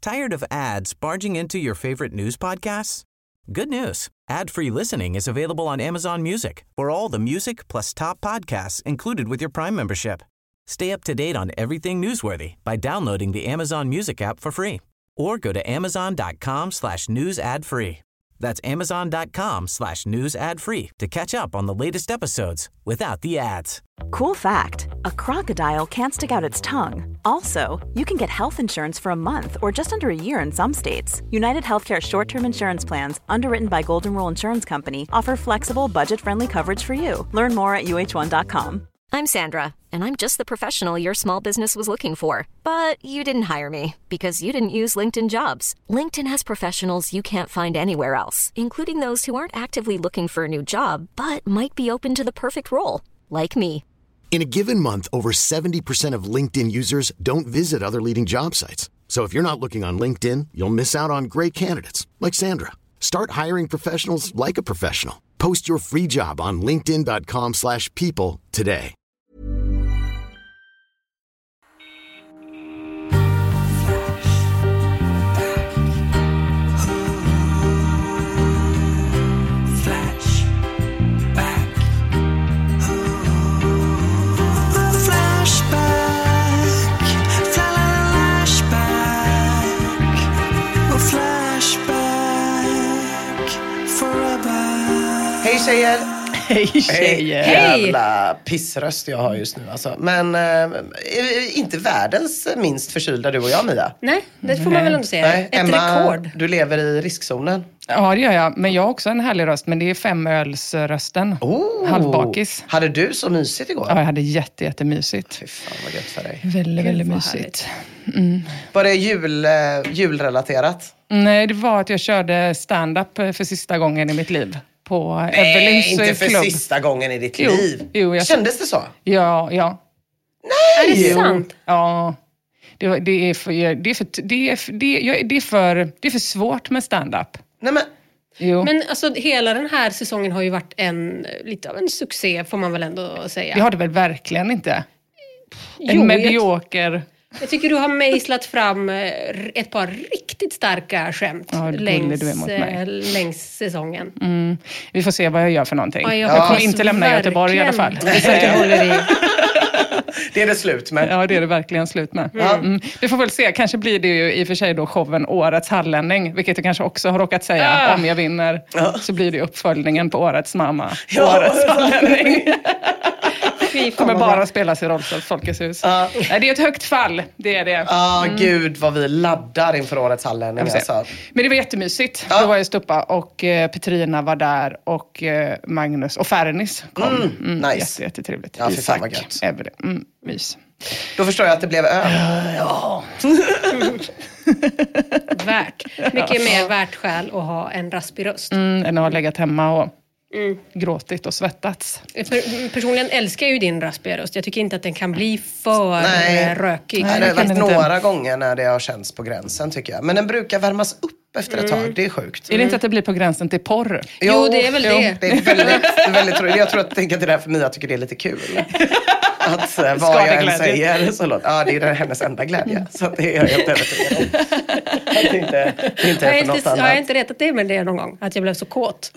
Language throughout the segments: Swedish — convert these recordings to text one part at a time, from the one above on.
Tired of ads barging into your favorite news podcasts? Good news. Ad-free listening is available on Amazon Music for all the music plus top podcasts included with your Prime membership. Stay up to date on everything newsworthy by downloading the Amazon Music app for free or go to amazon.com/news ad free. That's amazon.com/news ad free to catch up on the latest episodes without the ads. Cool fact, a crocodile can't stick out its tongue. Also, you can get health insurance for a month or just under a year in some states. United Healthcare short-term insurance plans, underwritten by Golden Rule Insurance Company, offer flexible, budget-friendly coverage for you. Learn more at uh1.com. I'm Sandra, and I'm just the professional your small business was looking for. But you didn't hire me because you didn't use LinkedIn Jobs. LinkedIn has professionals you can't find anywhere else, including those who aren't actively looking for a new job, but might be open to the perfect role, like me. In a given month, over 70% of LinkedIn users don't visit other leading job sites. So if you're not looking on LinkedIn, you'll miss out on great candidates like Sandra. Start hiring professionals like a professional. Post your free job on linkedin.com/people today. Hej tjejer! Hej tjejer! Jävla pissröst jag har just nu alltså. Men inte världens minst förkylda du och jag, Mia. Nej, det får man väl ändå säga. Nej, ett Emma, rekord. Du lever i riskzonen. Ja, det gör jag. Men jag har också en härlig röst. Men det är 5-ölsrösten. Halvbakis. Hade du så mysigt igår? Ja, jag hade jättemysigt. Fy fan vad gött för dig. Väldigt mysigt. Var det julrelaterat? Nej, det var att jag körde stand-up för sista gången i mitt liv. På Evelyns klubb. Inte för sista gången i ditt liv. Jo, kändes det så? Ja. Nej! Är det sant? Ja. Det är för svårt med stand-up. Nej men... Jo. Men alltså hela den här säsongen har ju varit lite av en succé, får man väl ändå säga. Det har det väl verkligen inte. Jo, medioker... Jag tycker du har mejslat fram ett par riktigt starka skämt längs säsongen. Vi får se vad jag gör för någonting. Ja, jag kommer inte lämna Göteborg i alla fall. Det är det slut med. Ja, det är det verkligen slut med. Vi får väl se. Kanske blir det ju i och för sig då showen Årets hallänning. Vilket jag kanske också har råkat säga. Om jag vinner så blir det uppföljningen på Årets mamma. Årets hallänning. Kommer bara spelas i Rollstorps Folkets hus. Nej, det är ett högt fall, det är det. Gud vad vi laddar inför Årets hallänning. Men det var jättemysigt. Då var jag stuppa och Petrina var där och Magnus och Fernis kom. Nice. Jättetrevligt. Ja, för fan vad gött. Mys. Då förstår jag att det blev öl. Ja. Mycket mer värt skäl att ha en raspig röst. Än att ha legat hemma och gråtit och svettats. Personligen älskar jag ju din raspiga röst. Jag tycker inte att den kan bli för rökig. Nej, det har varit några gånger när det har känts på gränsen tycker jag. Men den brukar värmas upp efter ett tag. Det är sjukt. Är det inte att det blir på gränsen till porr? Jo, det är väl det. Det är väldigt roligt. Jag tror att det är därför Mia tycker det är lite kul. Att vad jag än säger så låt. Ja, det är hennes enda glädje. Så det är jag helt övertygad om. Det är inte för något annat. Jag har inte retat det med det någon gång. Att jag blev så kåt.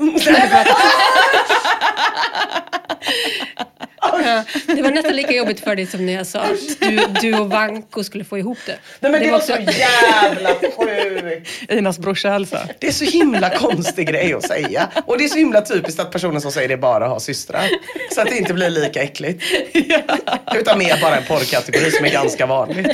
Det var nästan lika jobbigt för dig som när jag sa att du och Vanko skulle få ihop det. Nej, men det var så jävla sjukt. Inas brorsa alltså. Det är så himla konstig grej att säga. Och det är så himla typiskt att personen som säger det bara har systrar. Så att det inte blir lika äckligt. Utan mer bara en porrkategori som är ganska vanlig.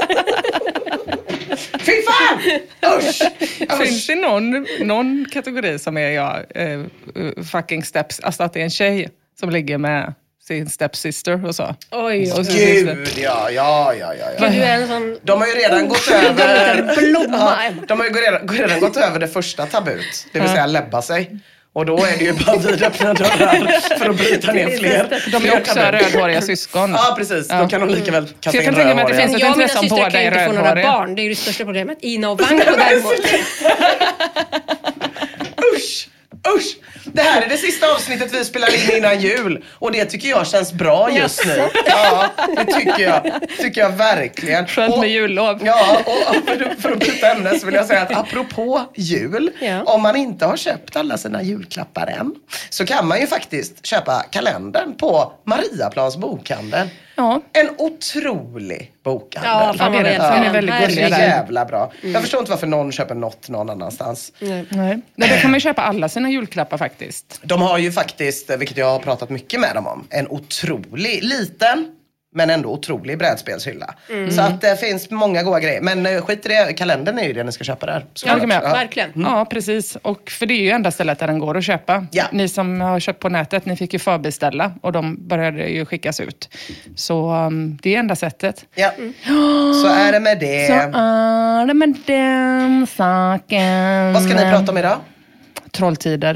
Fy fan! Usch! Finns det någon kategori som är fucking steps, alltså att det är en tjej som ligger med sin stepsister och så. Oj, och gud, ja. Du är en sån... De har ju redan gått över... De har ju redan gått över det första tabut. Det vill säga läbba sig. Och då är det ju bara vidöppna dörrar för att bryta ner fler. De är också rödhåriga syskon. Ja, precis. Då kan de lika väl kasta in rödhåriga. Men jag och mina systrar kan inte få några barn. Det är ju det största problemet. Ina och Vanko däremot. Usch! Det här är det sista avsnittet vi spelar in innan jul. Och det tycker jag känns bra just nu. Ja, det tycker jag verkligen. Skönt med jullov. Ja, och för att byta ämne så vill jag säga att apropå jul, om man inte har köpt alla sina julklappar än, så kan man ju faktiskt köpa kalendern på Mariaplans bokhandel. Ja. En otrolig bokhandel. Ja, fan vad den är väldigt gullig där. Jävla bra. Jag förstår inte varför någon köper någon annanstans. Nej. Men då kan man köpa alla sina julklappar faktiskt. De har ju faktiskt, vilket jag har pratat mycket med dem om, en otrolig, liten men ändå otrolig brädspelshylla. Så att det finns många goda grejer. Men skit i det, kalendern är ju det ni ska köpa där. Ja, verkligen. Ja, precis. Och för det är ju enda stället där den går att köpa. Ja. Ni som har köpt på nätet, ni fick ju förbeställa och de började ju skickas ut. Så det är enda sättet. Ja, så är det med det. Så är det med den saken. Vad ska ni prata om idag? Trolltider.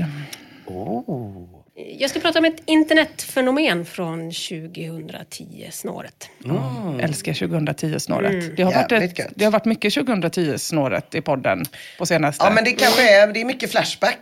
Jag ska prata om ett internetfenomen från 2010-snåret. Älskar 2010-snåret. Det har varit mycket 2010-snåret i podden på senaste. Ja, men det kanske är mycket flashback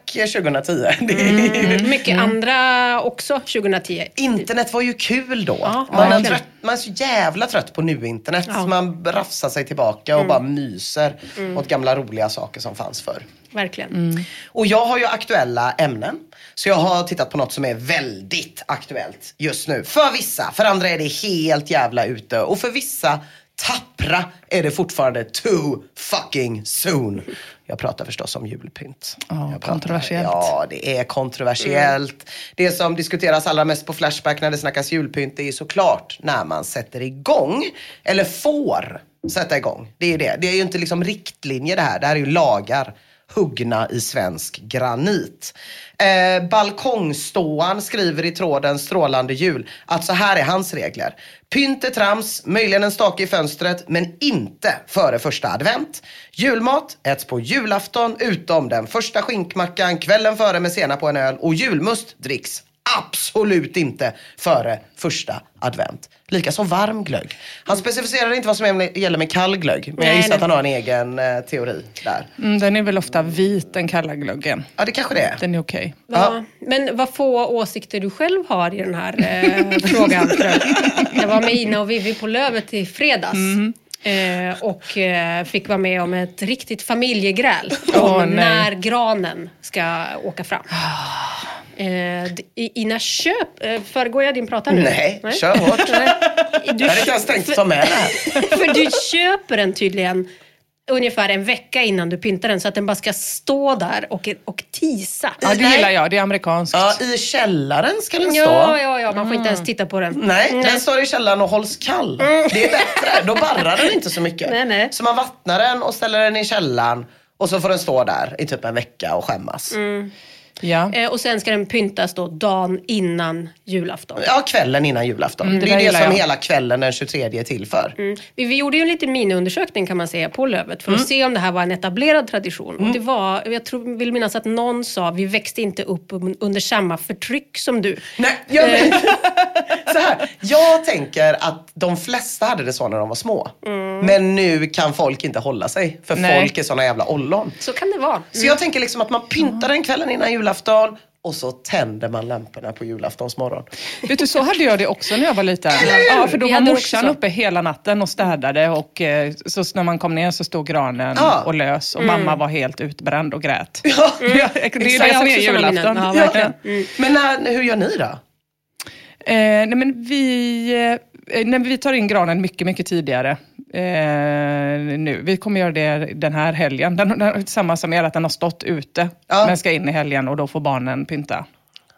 2010. Mycket andra också 2010. Internet var ju kul då. Ja, man är så jävla trött på nu-internet. Så man rafsar sig tillbaka och bara myser åt gamla roliga saker som fanns förr. Verkligen. Och jag har ju aktuella ämnen. Så jag har tittat på något som är väldigt aktuellt just nu. För vissa, för andra är det helt jävla ute. Och för vissa tappra är det fortfarande too fucking soon. Jag pratar förstås om julpynt. Kontroversiellt. Ja, det är kontroversiellt. Det som diskuteras allra mest på Flashback när det snackas julpynt är såklart när man sätter igång. Eller får sätta igång. Det är ju det. Det är ju inte liksom riktlinjer det här. Det här är ju lagar. Huggna i svensk granit. Balkongståan skriver i tråden Strålande jul att så här är hans regler. Pynt är trams, möjligen en stake i fönstret, men inte före första advent. Julmat äts på julafton utom den första skinkmackan kvällen före med senap på en öl, och julmust dricks absolut inte före första advent. Likaså varm glögg. Han specificerar inte vad som gäller med kall glögg. Men jag gissar att han har en egen teori där. Den är väl ofta vit, den kalla glöggen. Ja, det kanske det är. Den är okej. Ja. Men vad få åsikter du själv har i den här frågan. Jag var med Ina och Vivi på Lövet i fredags. Och fick vara med om ett riktigt familjegräl. Om när granen ska åka fram. Ina föregår jag din prata nu? Nej, kör hårt. Jag hade inte ens tänkt ta med det här. För du köper den tydligen ungefär en vecka innan du pyntar den, så att den bara ska stå där och tisa. Ja, det gillar jag. Det är amerikanskt. Ja, i källaren ska den stå. Ja, man får inte ens titta på den. Nej, den står i källaren och hålls kall. Det är bättre. Då barrar den inte så mycket. Nej. Så man vattnar den och ställer den i källaren. Och så får den stå där i typ en vecka och skämmas. Ja. Och sen ska den pyntas då dagen innan julafton. Ja, kvällen innan julafton. Det är det som hela kvällen den 23 är till för. Vi gjorde ju en liten miniundersökning kan man säga på Lövet för att se om det här var en etablerad tradition. Och det var, jag vill minnas att någon sa, vi växte inte upp under samma förtryck som du. Nej, så här. Jag tänker att de flesta hade det så när de var små. Men nu kan folk inte hålla sig. För folk är såna jävla ollon. Så kan det vara. Så jag tänker liksom att man pyntar den kvällen innan julafton. Och så tänder man lamporna på julaftons morgon. Vet du, så hade jag det också när jag var liten. Ja, för då var morsan uppe hela natten och städade. Och så när man kom ner så stod granen och lös. Och mamma var helt utbränd och grät. Ja, det är det som är julafton. Ja, verkligen. Men hur gör ni då? Nej, men vi tar in granen mycket, mycket tidigare nu. Vi kommer göra det den här helgen. Den samma som är att den har stått ute. Men ska in i helgen och då får barnen pynta.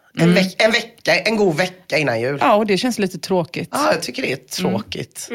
En god vecka innan jul. Ja, och det känns lite tråkigt. Ja, jag tycker det är tråkigt.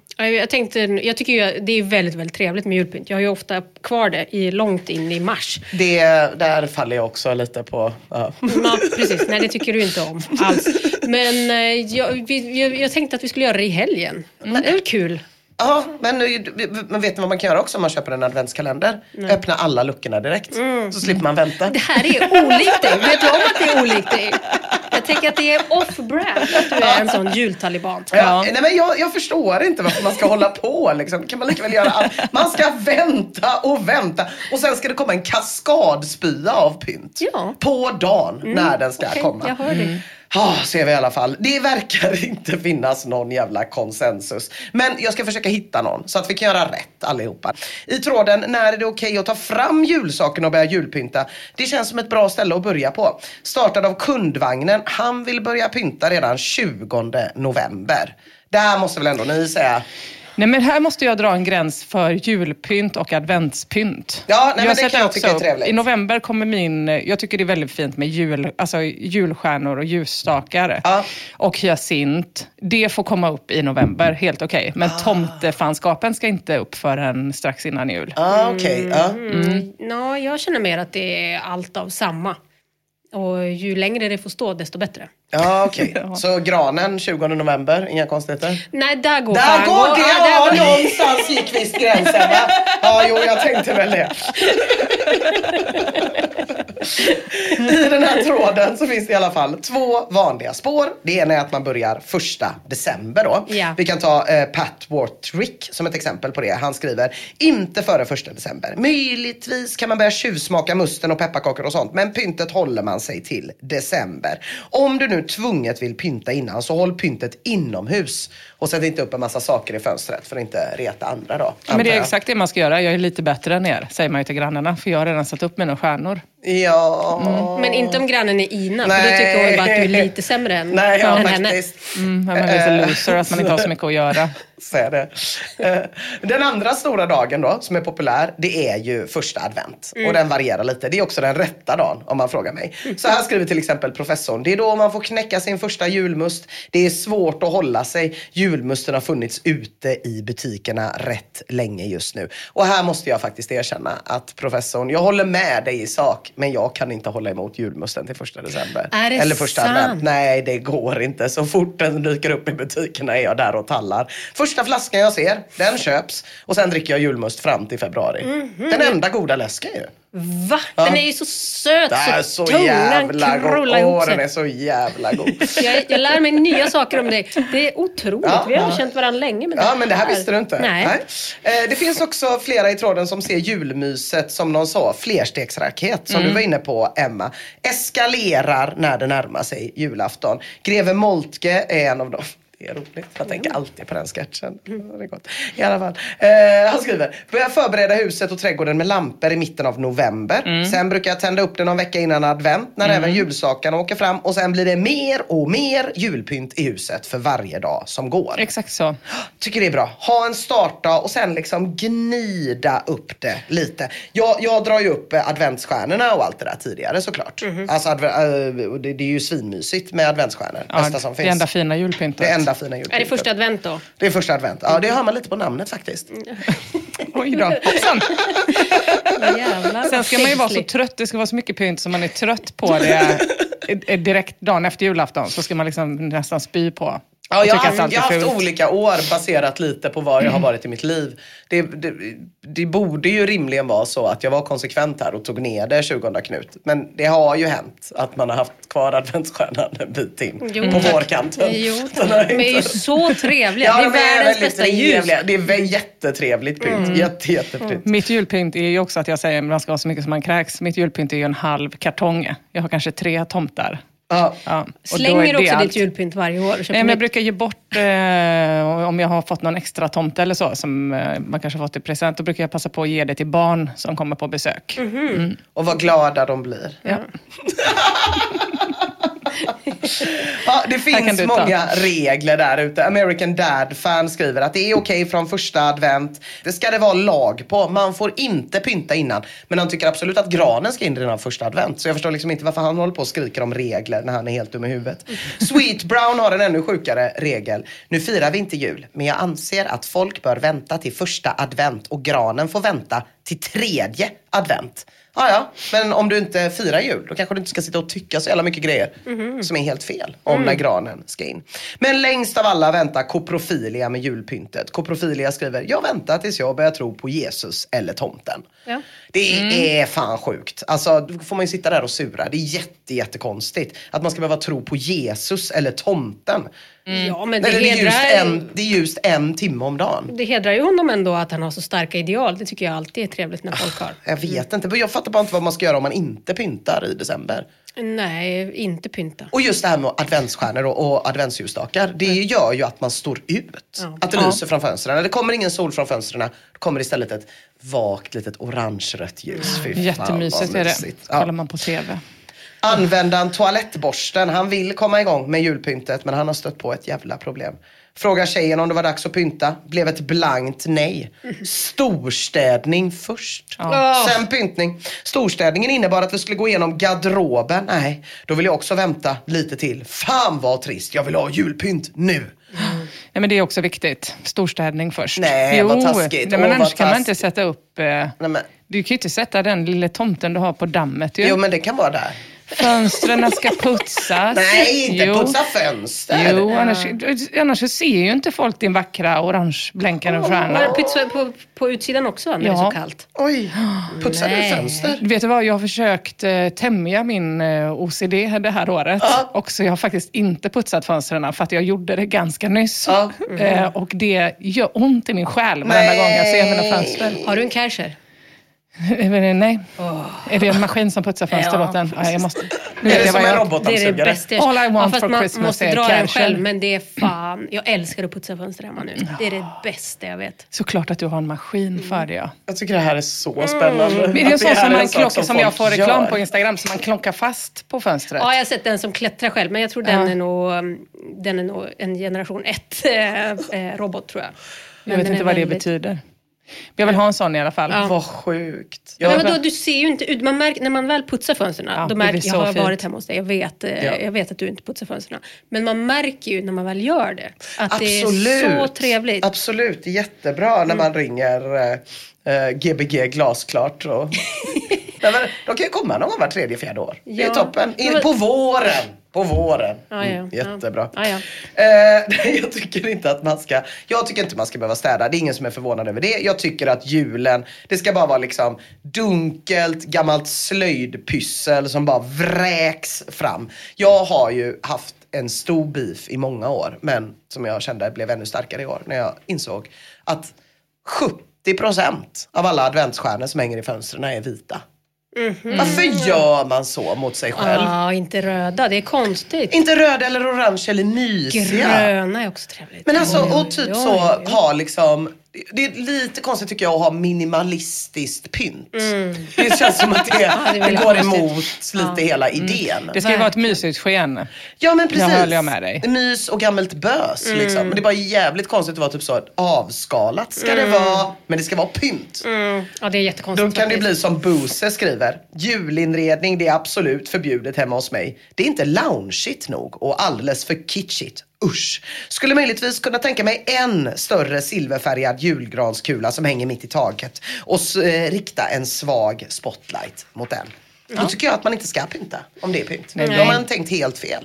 Jag tycker ju det är väldigt, väldigt trevligt med julpynt. Jag har ju ofta kvar det långt in i mars. Där faller jag också lite på. Ja, precis. Nej, det tycker du inte om alls. Men jag tänkte att vi skulle göra det i helgen. Det är väl kul. Ja, men vet ni vad man kan göra också om man köper en adventskalender? Öppna alla luckorna direkt. Så slipper man vänta. Det här är olikt dig. Vet du om att det är olikt dig? Jag tänker att det är off-brand att du är en sån jultaliban. Ja. Nej, men jag förstår inte varför man ska hålla på. Liksom. Kan man lika väl göra allt? Man ska vänta. Och sen ska det komma en kaskadspya av pynt. Ja. På dagen när den ska komma. Jag hör det. Ser vi i alla fall. Det verkar inte finnas någon jävla konsensus. Men jag ska försöka hitta någon så att vi kan göra rätt allihopa. I tråden, när är det okej att ta fram julsaken och börja julpynta? Det känns som ett bra ställe att börja på. Startad av kundvagnen. Han vill börja pynta redan 20 november. Där måste väl ändå ni säga... Nej, men här måste jag dra en gräns för julpynt och adventspynt. Ja, nej, men det kan jag tycka är trevligt. I november kommer jag tycker det är väldigt fint med julstjärnor och ljusstakar. Ja. Och hyacint. Det får komma upp i november, helt okej. Men tomtefanskapen ska inte upp förrän strax innan jul. Okej. Ja, jag känner mer att det är allt av samma. Och ju längre det får stå, desto bättre. Ja, okej. Så granen 20 november, inga konstigheter? Nej, där går det. Någonstans gick visst gränsen, va? Ja, jag tänkte väl det. I den här tråden så finns det i alla fall 2 vanliga spår. Det ena är att man börjar 1 december då. Ja. Vi kan ta Pat Wartrick som ett exempel på det. Han skriver, inte före 1 december. Möjligtvis kan man börja tjuvsmaka musten och pepparkakor och sånt. Men pyntet håller man sig till december. Om du nu tvunget vill pynta innan, så håll pyntet inomhus. Och sätt inte upp en massa saker i fönstret för att inte reta andra då. Men det är exakt det man ska göra. Jag är lite bättre än er, säger man ju till grannarna. För jag har redan satt upp mina stjärnor. Ja. Men inte om grannen är Ina. För då tycker hon bara att du är lite sämre än henne. Man är lite loser att man inte har så mycket att göra. Säger det. Den andra stora dagen då, som är populär, det är ju 1 advent. Och den varierar lite. Det är också den rätta dagen, om man frågar mig. Så här skriver till exempel professorn. Det är då man får knäcka sin första julmust. Det är svårt att hålla sig. Julmusten har funnits ute i butikerna rätt länge just nu. Och här måste jag faktiskt erkänna att professorn, jag håller med dig i sak, men jag kan inte hålla emot julmusten till 1 december. Är det eller 1 sant? advent. Nej, det går inte. Så fort den dyker upp i butikerna är jag där och tallar. Första flaskan jag ser, den köps. Och sen dricker jag julmust fram till februari. Den enda goda läsken ju. Va? Den är ju så söt. Det är så tungan jävla god. sig. Den är så jävla god. Jag lär mig nya saker om dig. Det är otroligt. Vi har känt varandra länge. Men det här visste du inte. Nej. Det finns också flera i tråden som ser julmyset som någon sa flerstegsraket. Som du var inne på, Emma. Eskalerar när det närmar sig julafton. Greve Moltke är en av dem. Det är roligt. Jag tänker alltid på den sketchen. Det är gott. I alla fall. Han skriver, börja förbereda huset och trädgården med lampor i mitten av november. Sen brukar jag tända upp den någon vecka innan advent. När även julsakarna åker fram. Och sen blir det mer och mer julpynt i huset för varje dag som går. Exakt så. Tycker det är bra. Ha en startdag och sen liksom gnida upp det lite. Jag drar ju upp adventsstjärnorna och allt det där tidigare såklart. Alltså det är ju svinmysigt med adventsstjärnor. Bästa som finns. Det enda fina julpyntet. Fina är det 1 advent då? Det är 1 advent. Ja, det hör man lite på namnet faktiskt. Oj då. Hoppsan. Jävlar. Sen ska man ju vara så trött. Det ska vara så mycket pynt som man är trött på det direkt dagen efter julafton. Så ska man liksom nästan spy på. Ja, jag har haft olika år baserat lite på vad jag har varit i mitt liv. Det borde ju rimligen vara så att jag var konsekvent här och tog ner det 20 Knut. Men det har ju hänt att man har haft kvar adventsstjärnan en bit in på vårkanten. Jo, de är ju så trevliga. Det är världens bästa ljus. Det är jättetrevligt pynt. Jättepynt. Mitt julpynt är ju också att jag säger att man ska ha så mycket som man kräks. Mitt julpynt är ju en halv kartong. Jag har kanske 3 tomtar. Ja. Slänger du också ditt julpynt varje år? Nej, men jag brukar ge bort om jag har fått någon extra tomte eller så som man kanske fått i present. Då brukar jag passa på att ge det till barn som kommer på besök. Och vad glada de blir. Ja. Ja, det finns många regler där ute. American Dad-fan skriver att det är okej från 1 advent. Det ska det vara lag på. Man får inte pynta innan. Men han tycker absolut att granen ska in redan 1 advent. Så jag förstår liksom inte varför han håller på och skriker om regler när han är helt dum i huvudet. Sweet Brown har en ännu sjukare regel. Nu firar vi inte jul, men jag anser att folk bör vänta till 1 advent och granen får vänta till 3:e advent. Ja, men om du inte firar jul, då kanske du inte ska sitta och tycka så jävla mycket grejer som är helt helt fel om när granen ska in. Men längst av alla väntar Koprofilia med julpyntet. Koprofilia skriver, jag väntar tills jag börjar tro på Jesus eller tomten. Ja. Det är fan sjukt. Alltså, då får man ju sitta där och sura. Det är jättekonstigt att man ska behöva tro på Jesus eller tomten. Ja, men det är just en timme om dagen. Det hedrar ju honom ändå att han har så starka ideal. Det tycker jag alltid är trevligt när folk har. Jag vet inte. Jag fattar bara inte vad man ska göra om man inte pyntar i december. Nej, inte pynta. Och just det här med adventsstjärnor och adventsljusstakar, det gör ju att man står ut. Ja. Att det lyser från fönstren. När det kommer ingen sol från fönstren, då kommer istället ett vagt litet orange-rött ljus. Jättemysigt är det. Kollar man på tv. Användaren toalettborsten, han vill komma igång med julpyntet, men han har stött på ett jävla problem. Frågar tjejen om det var dags att pynta. Blev ett blankt nej. Storstädning först. Sen pyntning. Storstädningen innebar att vi skulle gå igenom garderoben. Nej, då vill jag också vänta lite till. Fan vad trist, jag vill ha julpynt nu. Nej, men det är också viktigt. Storstädning först. Nej, vad taskigt. Nej, men annars kan man inte sätta upp... Du kan ju inte sätta den lilla tomten du har på dammet. Ju. Jo, men det kan vara där. Fönstren ska putsas. Nej, inte putsa fönster. Jo, annars ser ju inte folk din vackra orange blänkande stjärna. Putsa på utsidan också när det är så kallt. Oj, putsar du fönster? Vet du vad, jag har försökt tämja min OCD det här året. Och så jag har faktiskt inte putsat fönstren för att jag gjorde det ganska nyss. Och det gör ont i min själ varenda gång jag ser mina fönster. Har du en Kärcher? Nej. Är det en maskin som putsar fönster åt den? Ja, jag måste. Nu är det som en robotdammsugare. Det är det bästa. All I want for man Christmas måste är dra den Kärcher. själv, men det är fan. Jag älskar att putsa fönster hemma nu. Det är det bästa jag vet. Såklart att du har en maskin för det, ja. Jag tycker det här är så spännande. Det är en sån som man klockar, som jag får reklam på Instagram, som man klockar fast på fönstret. Ja, jag har sett den som klättrar själv, men jag tror den är nog en generation 1 robot, tror jag. Jag vet inte vad det betyder. Jag vill ha en sån i alla fall. Vad sjukt. Men då, du ser ju inte ut. Man märker, när man väl putsar fönstren, då märker jag har varit hemma hos dig. Jag vet att du inte putsar fönstren. Men man märker ju när man väl gör det att det är så trevligt. Absolut, jättebra när man ringer GBG glasklart. Och de kan ju komma någon gång var 3-4 år. Det är toppen. På våren. På våren. Jättebra. Jag tycker inte att jag tycker inte man ska behöva städa. Det är ingen som är förvånad över det. Jag tycker att julen, det ska bara vara liksom dunkelt, gammalt slöjdpyssel som bara vräks fram. Jag har ju haft en stor beef i många år, men som jag kände blev ännu starkare i år när jag insåg att 70% av alla adventsstjärnor som hänger i fönstren är vita. Varför gör man så mot sig själv? Inte röda, det är konstigt. Inte röda eller orange eller mysiga. Gröna är också trevligt. Men alltså, och typ så ha liksom... Det är lite konstigt tycker jag att ha minimalistiskt pynt. Det känns som att det går emot lite hela idén. Det ska ju vara ett mysigt sken. Ja, men precis. Jag håller med dig. Mys och gammalt bös liksom. Men det är bara jävligt konstigt att vara typ så avskalat ska det vara. Men det ska vara pynt. Ja, det är jättekonstigt. Då kan det bli som Bose skriver. Julinredning, det är absolut förbjudet hemma hos mig. Det är inte loungeigt nog och alldeles för kitschigt. Usch. Skulle möjligtvis kunna tänka mig en större silverfärgad julgranskula som hänger mitt i taket och rikta en svag spotlight mot den. Då tycker jag att man inte ska pynta om det är pynt. Då har man tänkt helt fel.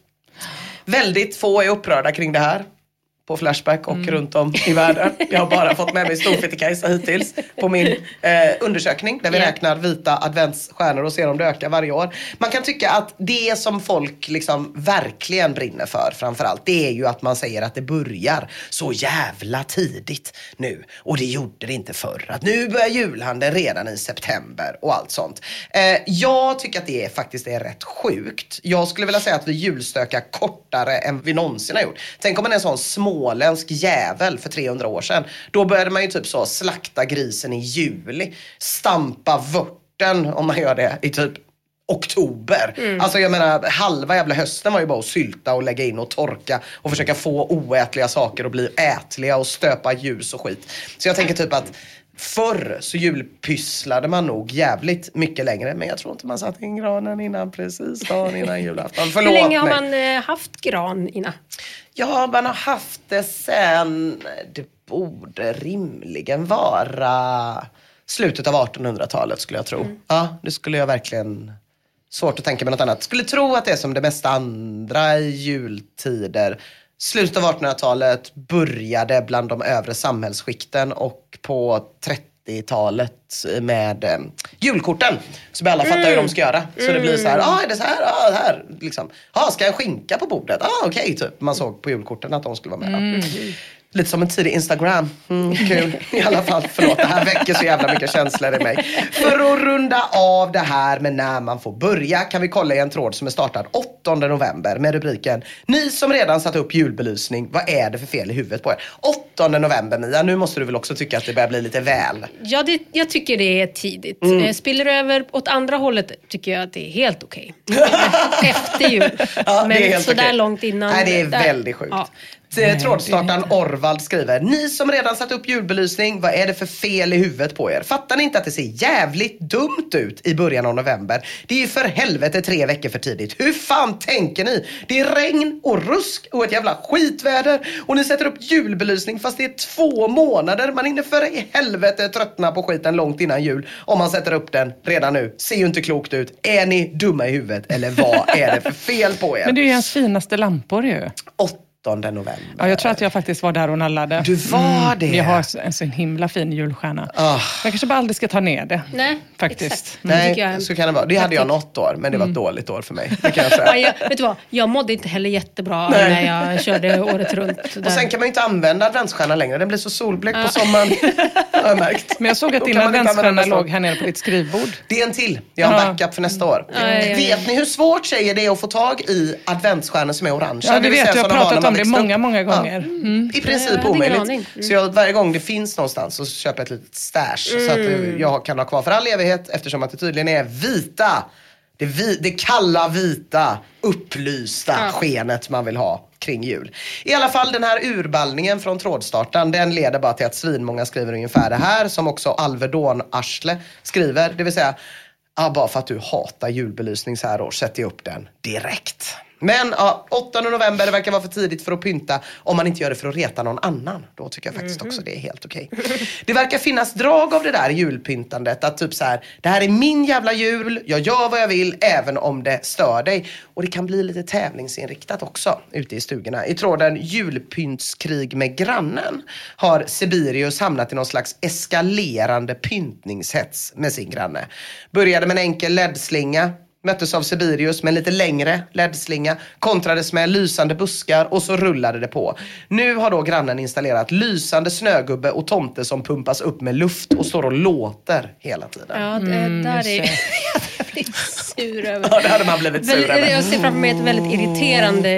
Väldigt få är upprörda kring det här på Flashback och runt om i världen. Jag har bara fått med mig Storfittekajsa hittills på min undersökning där vi räknar vita adventsstjärnor och ser om det ökar varje år. Man kan tycka att det som folk liksom verkligen brinner för framförallt, det är ju att man säger att det börjar så jävla tidigt nu. Och det gjorde det inte förr. Att nu börjar julhandeln redan i september och allt sånt. Jag tycker att det faktiskt är rätt sjukt. Jag skulle vilja säga att vi julstökar kortare än vi någonsin har gjort. Tänk om man är en sån småländsk jävel för 300 år sedan. Då började man ju typ så slakta grisen i juli. Stampa vörten om man gör det i typ oktober. Alltså jag menar, halva jävla hösten var ju bara att sylta och lägga in och torka och försöka få oätliga saker att bli ätliga och stöpa ljus och skit. Så jag tänker typ att förr så julpysslade man nog jävligt mycket längre. Men jag tror inte man satt in granen innan precis dagen innan julafton. Hur länge har man haft gran innan? Ja, man har haft det sen... Det borde rimligen vara slutet av 1800-talet skulle jag tro. Ja, det skulle jag verkligen Svårt att tänka mig något annat. Skulle tro att det är som det mesta andra jultider. Slutet av 1800-talet började bland de övre samhällsskikten och på 30-talet med julkorten. Så alla fattar hur de ska göra. Så det blir så här, är det så här? Det här. Liksom. Ska jag skinka på bordet? Okej, typ. Man såg på julkorten att de skulle vara med. Lite som en tidig Instagram. Kul. I alla fall, förlåt. Det här väcker så jävla mycket känslor i mig. För att runda av det här med när man får börja kan vi kolla i en tråd som är startad 8 november med rubriken Ni som redan satt upp julbelysning, vad är det för fel i huvudet på er? 8 november, Mia. Nu måste du väl också tycka att det börjar bli lite väl. Ja, jag tycker det är tidigt. Spiller över åt andra hållet tycker jag att det är helt okej. Efter jul. Men så där långt innan. Nej, det är väldigt sjukt. Ja. Trådstartaren Orvald skriver: Ni som redan satt upp julbelysning, vad är det för fel i huvudet på er? Fattar ni inte att det ser jävligt dumt ut i början av november? Det är ju för helvete 3 veckor för tidigt. Hur fan tänker ni? Det är regn och rusk och ett jävla skitväder och ni sätter upp julbelysning fast det är 2 månader. Man hinner för i helvete tröttna på skiten långt innan jul om man sätter upp den redan nu. Ser ju inte klokt ut. Är ni dumma i huvudet eller vad är det för fel på er? Men det är ju hans finaste lampor ju. 8 november. Ja, jag tror att jag faktiskt var där och nallade. Du var det? Jag har en så himla fin julstjärna. Jag kanske bara aldrig ska ta ner det. Nej, faktiskt. Exakt. Nej, så kan det vara. Det hade jag något år, men det var ett dåligt år för mig. Det kan jag säga. Vet du vad? Jag mådde inte heller jättebra när jag körde året runt. Där. Och sen kan man ju inte använda adventsstjärna längre. Den blir så solblek på sommaren. Har jag märkt. Men jag såg att din adventsstjärna låg här nere på ditt skrivbord. Det är en till. Jag har en backup för nästa år. Vet ni hur svårt säger det är att få tag i adventsstjärnor som är orange? Ja, det vet jag. Jag har pratat om det många gånger. I princip omöjligt. Så jag, varje gång det finns någonstans så köper jag ett litet stash. Så att jag kan ha kvar för all evighet. Eftersom att det tydligen är vita. Det kalla vita upplysta skenet man vill ha kring jul. I alla fall den här urballningen från trådstartan, den leder bara till att svinmånga skriver ungefär det här. Som också Alvedon Arsle skriver. Det vill säga, bara för att du hatar julbelysning så här år, sätter jag upp den direkt. Men 8 november, det verkar vara för tidigt för att pynta om man inte gör det för att reta någon annan. Då tycker jag faktiskt också det är helt okej. Det verkar finnas drag av det där julpyntandet. Att typ så här, det här är min jävla jul, jag gör vad jag vill även om det stör dig. Och det kan bli lite tävlingsinriktat också ute i stugorna. I tråden julpyntskrig med grannen har Sibirius hamnat i någon slags eskalerande pyntningshets med sin granne. Började med en enkel LED-slinga. Möttes av Sibirius med en lite längre LED-slinga. Kontrades med lysande buskar och så rullade det på. Nu har då grannen installerat lysande snögubbe och tomte som pumpas upp med luft och står och låter hela tiden. Ja, det där är... Jag blir sur över. Ja, det hade man blivit sur över. Jag ser framför mig ett väldigt irriterande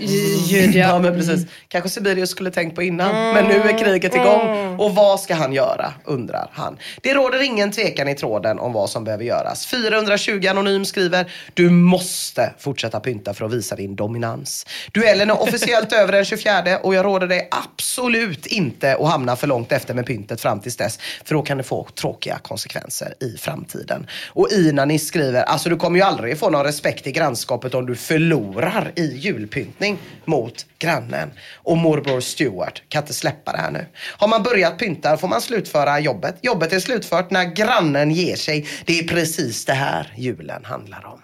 ljud. Ja, men precis. Kanske Sibirius skulle tänkt på innan. Men nu är kriget igång. Och vad ska han göra, undrar han. Det råder ingen tvekan i tråden om vad som behöver göras. 420 anonym skriver: du måste fortsätta pynta för att visa din dominans. Duellen är officiellt över den 24 och jag råder dig absolut inte att hamna för långt efter med pyntet fram tills dess. För då kan det få tråkiga konsekvenser i framtiden. Och Inani skriver: alltså du kommer ju aldrig få någon respekt i grannskapet om du förlorar i julpyntning mot grannen. Och morbror Stuart kan inte släppa det här nu. Har man börjat pynta får man slutföra jobbet. Jobbet är slutfört när grannen ger sig. Det är precis det här julen handlar om.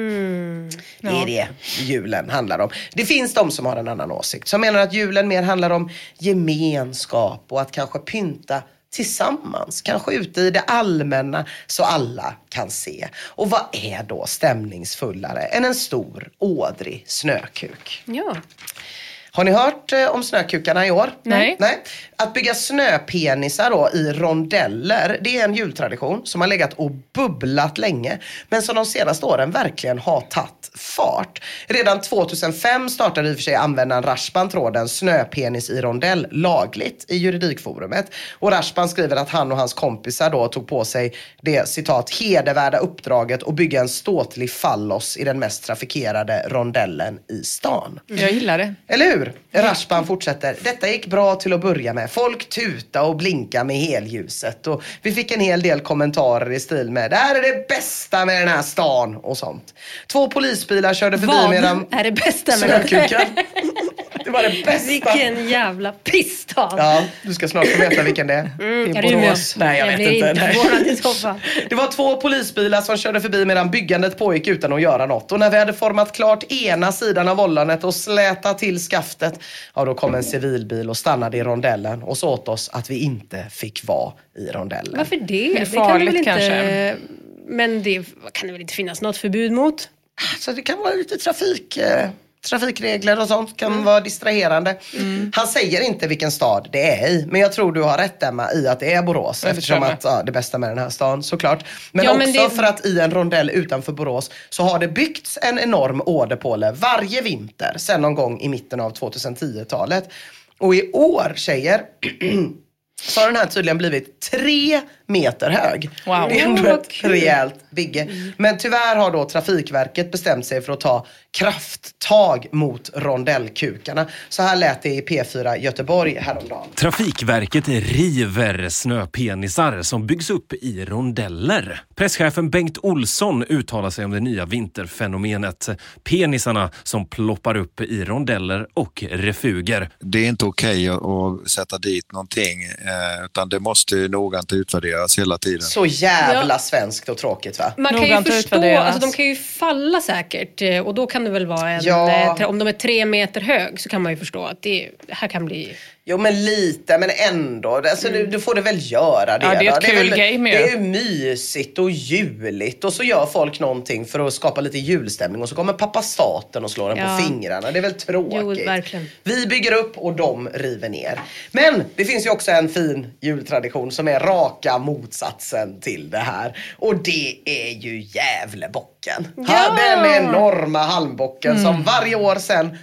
Det är det julen handlar om. Det finns de som har en annan åsikt, som menar att julen mer handlar om gemenskap och att kanske pynta tillsammans, kanske ute i det allmänna så alla kan se. Och vad är då stämningsfullare än en stor, ådrig snökuk? Ja. Har ni hört om snökukarna i år? Nej. Att bygga snöpenisar då i rondeller, det är en jultradition som har legat och bubblat länge, men som de senaste åren verkligen har tagit fart. Redan 2005 startade i och för sig användaren Rashban tråden snöpenis i rondell lagligt i juridikforumet. Och Rashban skriver att han och hans kompisar då tog på sig det, citat, hedervärda uppdraget att bygga en ståtlig fallos i den mest trafikerade rondellen i stan. Jag gillar det. Eller hur? Rashban fortsätter: detta gick bra till att börja med. Folk tuta och blinka med helljuset. Och vi fick en hel del kommentarer i stil med: det här är det bästa med den här stan och sånt. 2 polisbilar körde förbi med dem. Vad är det bästa med den? Det var det bästa. Vilken jävla pissstad. Ja, du ska snart få veta vilken det är. Det är Borås. Nej, jag vet inte. Inte i så fall. Det var 2 polisbilar som körde förbi medan byggandet pågick utan att göra något. Och när vi hade format klart ena sidan av vollanet och slätat till skaftet, ja, då kom en civilbil och stannade i rondellen och sa åt oss att vi inte fick vara i rondellen. Varför det? Det är farligt, kan det väl inte, kanske. Men det kan det väl inte finnas något förbud mot? Så det kan vara lite trafikregler och sånt kan vara distraherande. Han säger inte vilken stad det är i, men jag tror du har rätt, Emma, i att det är Borås, eftersom att det bästa med den här stan, såklart. Men också för att i en rondell utanför Borås så har det byggts en enorm åderpåle varje vinter sedan någon gång i mitten av 2010-talet. Och i år, tjejer, så har den här tydligen blivit 3 meter hög. Wow. Det är ändå ett rejält bygge. Men tyvärr har då Trafikverket bestämt sig för att ta krafttag mot rondellkukarna. Så här lät det i P4 Göteborg häromdagen. Trafikverket river snöpenisar som byggs upp i rondeller. Presschefen Bengt Olsson uttalar sig om det nya vinterfenomenet. Penisarna som ploppar upp i rondeller och refuger. Det är inte okej att sätta dit någonting, utan det måste noggrant utvärderas hela tiden. Så jävla svenskt och tråkigt, va? Man kan ju förstå, alltså de kan ju falla säkert, och då kan det väl vara om de är 3 meter hög så kan man ju förstå att det här kan bli... Jo, men lite, men ändå. Alltså, du får det väl göra det. Ja, det är ett kul game. Game. Det är mysigt och juligt. Och så gör folk någonting för att skapa lite julstämning. Och så kommer pappa staten och slår den på fingrarna. Det är väl tråkigt. Jo, verkligen. Vi bygger upp och de river ner. Men det finns ju också en fin jultradition som är raka motsatsen till det här. Och det är ju Gävlebocken. Ja! Den enorma halmbocken som varje år sedan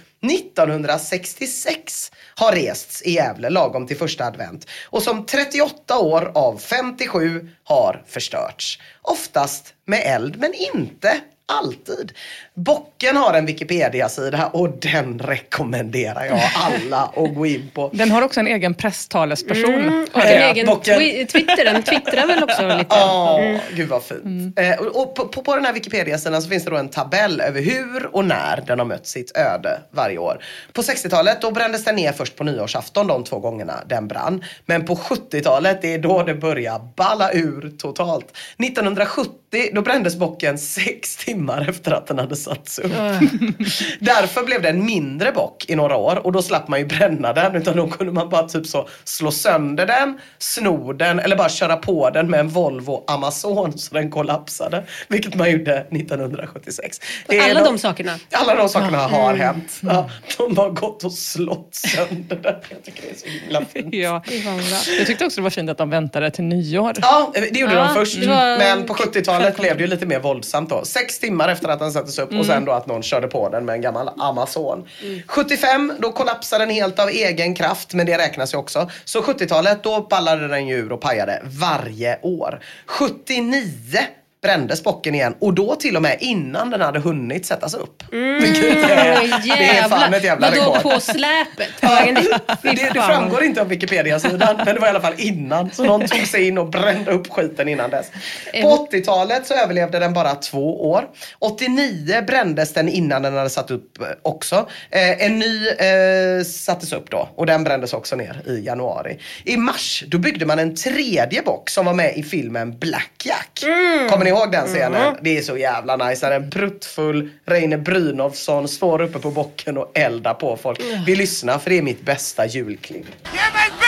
1966 har rests i Gävle lagom till första advent och som 38 år av 57 har förstörts. Oftast med eld, men inte alltid. Bocken har en Wikipedia-sida och den rekommenderar jag alla att gå in på. Den har också en egen presstalesperson. Och en egen Twitter, den twittrar väl också lite. Gud vad fint. Och på den här Wikipedia-sidan så finns det då en tabell över hur och när den har mött sitt öde varje år. På 60-talet då brändes den ner först på nyårsafton de 2 gångerna den brann. Men på 70-talet, det är då det börjar balla ur totalt. 1970 då brändes bocken 6 timmar efter att den hade satts upp. Därför blev det en mindre bock i några år och då slapp man ju bränna den, utan då kunde man bara typ så slå sönder den, sno den eller bara köra på den med en Volvo Amazon så den kollapsade, vilket man gjorde 1976. Alla de sakerna har hänt. Ja, de har gått och slått sönder den. Jag tycker det är så himla fint. Ja. Jag tyckte också det var fint att de väntade till nyår. Ja, det gjorde de först. Men på 70-talet blev det ju lite mer våldsamt då. 6 timmar efter att den sattes upp och sen då att någon körde på den med en gammal Amazon. 75, då kollapsade den helt av egen kraft, men det räknas ju också. Så 70-talet, då ballade den ju ur och pajade varje år. 79 brändes bocken igen. Och då till och med innan den hade hunnit sättas upp. Det är fan ett jävla rekord. På släpet. Det framgår inte av Wikipedia-sidan. Men det var i alla fall innan. Så någon tog sig in och brände upp skiten innan dess. På 80-talet så överlevde den bara 2 år. 89 brändes den innan den hade satt upp också. En ny sattes upp då. Och den brändes också ner i januari. I mars då byggde man en 3:e bock som var med i filmen Black Jack. Kommer ni ihåg den scenen? Det är så jävla nice. En pruttfull Reine Brynolfsson står uppe på bocken och eldar på folk. Vi lyssnar, för det är mitt bästa julklipp. Ge mig ett B!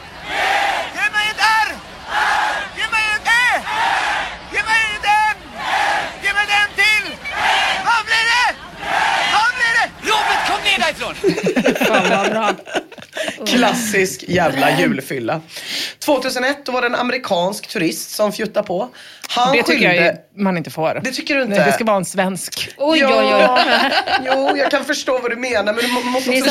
Ge mig ett R! Ge mig ett E! Ge mig ett N! Ge mig den till! Vad blir det? Vad blir det? Robert, kom ner därifrån! Fan vad bra. Klassisk jävla julfylla. 2001 då var det en amerikansk turist som fjuttade på. Det tycker jag man inte får. Det tycker du inte? Nej, det ska vara en svensk. Oj. Jo, jag kan förstå vad du menar, men du måste också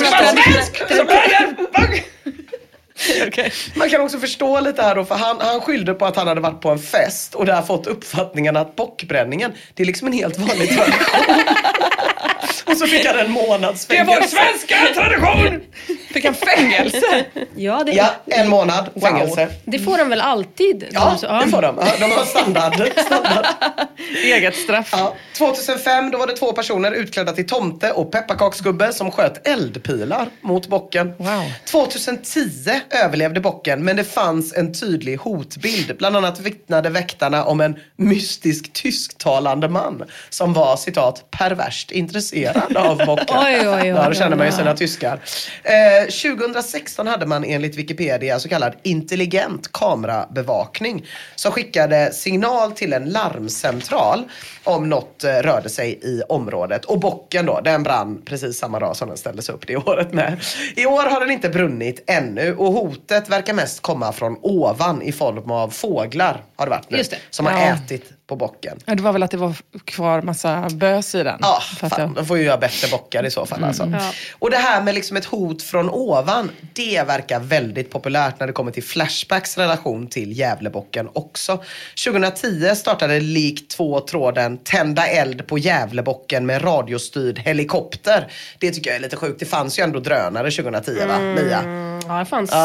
Okay. Man kan också förstå lite här då, för han skyllde på att han hade varit på en fest och där fått uppfattningen att bockbränningen, det är liksom en helt vanlig tradition. Och så fick han en månads fängelse. Det var svenska tradition! Fick han fängelse? Ja, 1 månad fängelse. Det får de väl alltid? Ja, det får de. De har standard. Eget straff. Ja. 2005 då var det 2 personer utklädda till tomte och pepparkaksgubbe som sköt eldpilar mot bocken. Wow. 2010 överlevde bocken, men det fanns en tydlig hotbild. Bland annat vittnade väktarna om en mystisk tysktalande man som var, citat, perverst intresserad av bocken. Oj. Ja, då känner man ju sina tyskar. 2016 hade man enligt Wikipedia så kallad intelligent kamerabevakning som skickade signal till en larmcentral om något rörde sig i området. Och bocken då, den brann precis samma dag som den ställdes upp det året med. I år har den inte brunnit ännu och hotet verkar mest komma från ovan i form av fåglar har det varit nu. Just det. Som har ätit på bocken. Ja, det var väl att det var kvar massa bös i den. Ja, fan, de får ju göra bättre bockar i så fall. Alltså. Ja. Och det här med liksom ett hot från ovan, det verkar väldigt populärt när det kommer till Flashbacks relation till Gävlebocken också. 2010 startade likt 2-tråden Tända eld på Gävlebocken med radiostyrd helikopter. Det tycker jag är lite sjukt. Det fanns ju ändå drönare 2010, va? Mia? Ja, det fanns.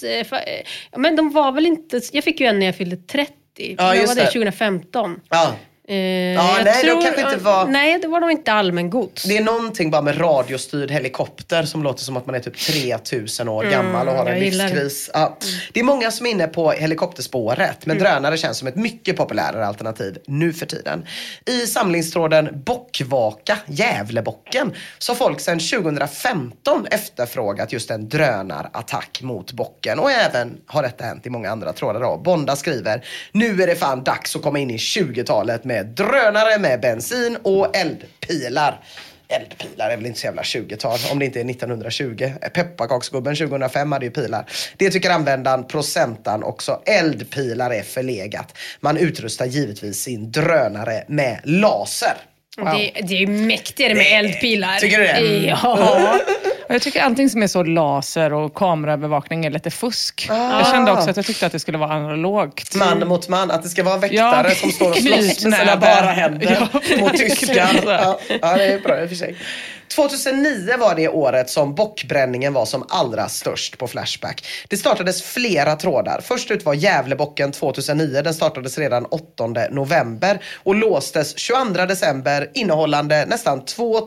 Men de var väl inte... Jag fick ju en när jag fyllde 30. Ja, jag just var det det. 2015. Ja. Nej, de kanske inte var... Nej, det var nog inte allmängods. Det är någonting bara med radiostyrd helikopter som låter som att man är typ 3000 år gammal och har en livskris. Ja. Det är många som är inne på helikopterspåret, men drönare känns som ett mycket populärare alternativ nu för tiden. I samlingstråden Bockvaka, Gävlebocken, så har folk sedan 2015 efterfrågat just en drönarattack mot bocken. Och även har detta hänt i många andra trådar då. Bonda skriver, nu är det fan dags att komma in i 20-talet med drönare med bensin och eldpilar. Eldpilar är väl inte så jävla 20-tal om det inte är 1920. Pepparkaksgubben 2005 hade ju pilar. Det tycker användaren Procentan också. Eldpilar är förlegat. Man utrustar givetvis sin drönare med laser. Wow. Det är ju mäktigare med eldpilar. Tycker du det? Ja. Jag tycker allting som är så laser och kamerabevakning är lite fusk. Jag kände också att jag tyckte att det skulle vara analogt. Man mot man. Att det ska vara väktare som står och slåss med sina bara händer mot tyskar. Ja, det är bra i och för sig. 2009 var det året som bockbränningen var som allra störst på Flashback. Det startades flera trådar. Först ut var Gävlebocken 2009. Den startades redan 8 november och låstes 22 december innehållande nästan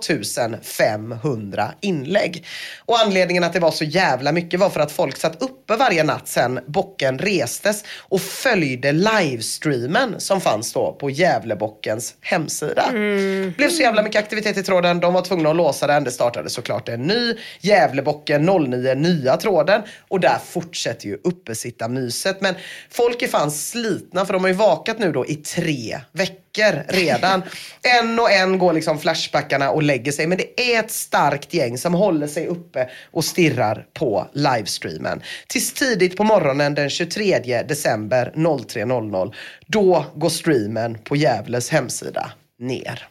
2500 inlägg. Och anledningen att det var så jävla mycket var för att folk satt uppe varje natt sen bocken restes och följde livestreamen som fanns då på Gävlebockens hemsida. Det blev så jävla mycket aktivitet i tråden. De var tvungna att låsa den. Det startade såklart en ny Gävlebocken 09 nya tråden och där fortsätter ju uppesitta myset. Men folk är fan slitna för de har ju vakat nu då i 3 veckor redan. En och en går liksom flashbackarna och lägger sig, men det är ett starkt gäng som håller sig uppe och stirrar på livestreamen. Tills tidigt på morgonen den 23 december 03.00 då går streamen på Gävles hemsida ner.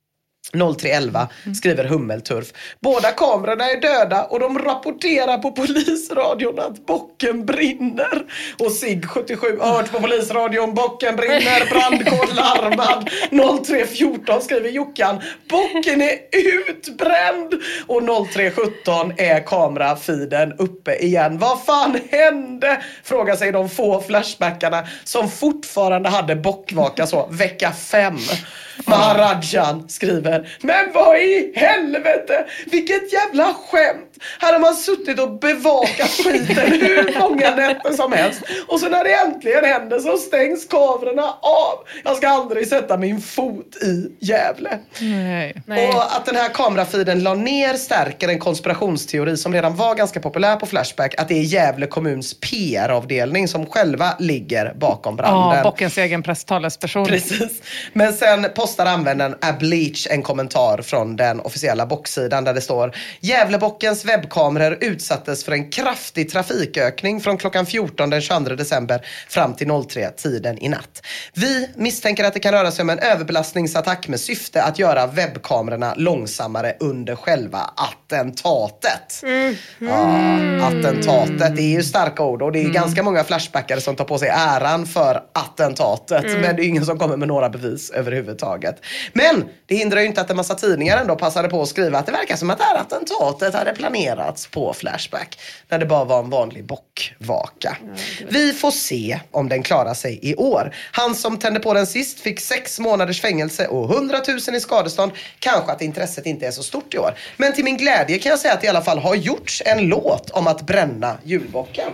03.11 skriver Hummelturf. Båda kamerorna är döda och de rapporterar på polisradion att bocken brinner. Och SIG 77 hört på polisradion, bocken brinner, brandkår larmad. 03.14 skriver Jockan, bocken är utbränd. Och 03.17 är kamerafiden uppe igen. Vad fan hände? Frågar sig de få flashbackarna som fortfarande hade bockvaka så vecka 5. Maharajan skriver, men vad i helvete, vilket jävla skämt. Här har man suttit och bevakat skiten hur många nätter som helst. Och så när det äntligen händer så stängs kamerorna av. Jag ska aldrig sätta min fot i Gävle. Nej. Och att den här kamerafiden la ner stärker en konspirationsteori som redan var ganska populär på Flashback. Att det är Gävle kommuns PR-avdelning som själva ligger bakom branden. Ja, bockens egen presstalesperson. Precis. Men sen postar användaren Ableach en kommentar från den officiella boxsidan där det står Gävlebockens webbkameror utsattes för en kraftig trafikökning från klockan 14 den 22 december fram till 03-tiden i natt. Vi misstänker att det kan röra sig om en överbelastningsattack med syfte att göra webbkamerorna långsammare under själva attentatet. Ja, attentatet, det är ju starka ord och det är ganska många flashbackare som tar på sig äran för attentatet, men det är ingen som kommer med några bevis överhuvudtaget. Men det hindrar ju inte att en massa tidningar ändå passade på att skriva att det verkar som att det här attentatet hade planerats på Flashback när det bara var en vanlig bockvaka. Vi får se om den klarar sig i år. Han som tände på den sist fick fick 6 månaders fängelse och 100 000 i skadestånd. Kanske att intresset inte är så stort i år. Men till min glädje kan jag säga att det i alla fall har gjorts en låt om att bränna julbocken.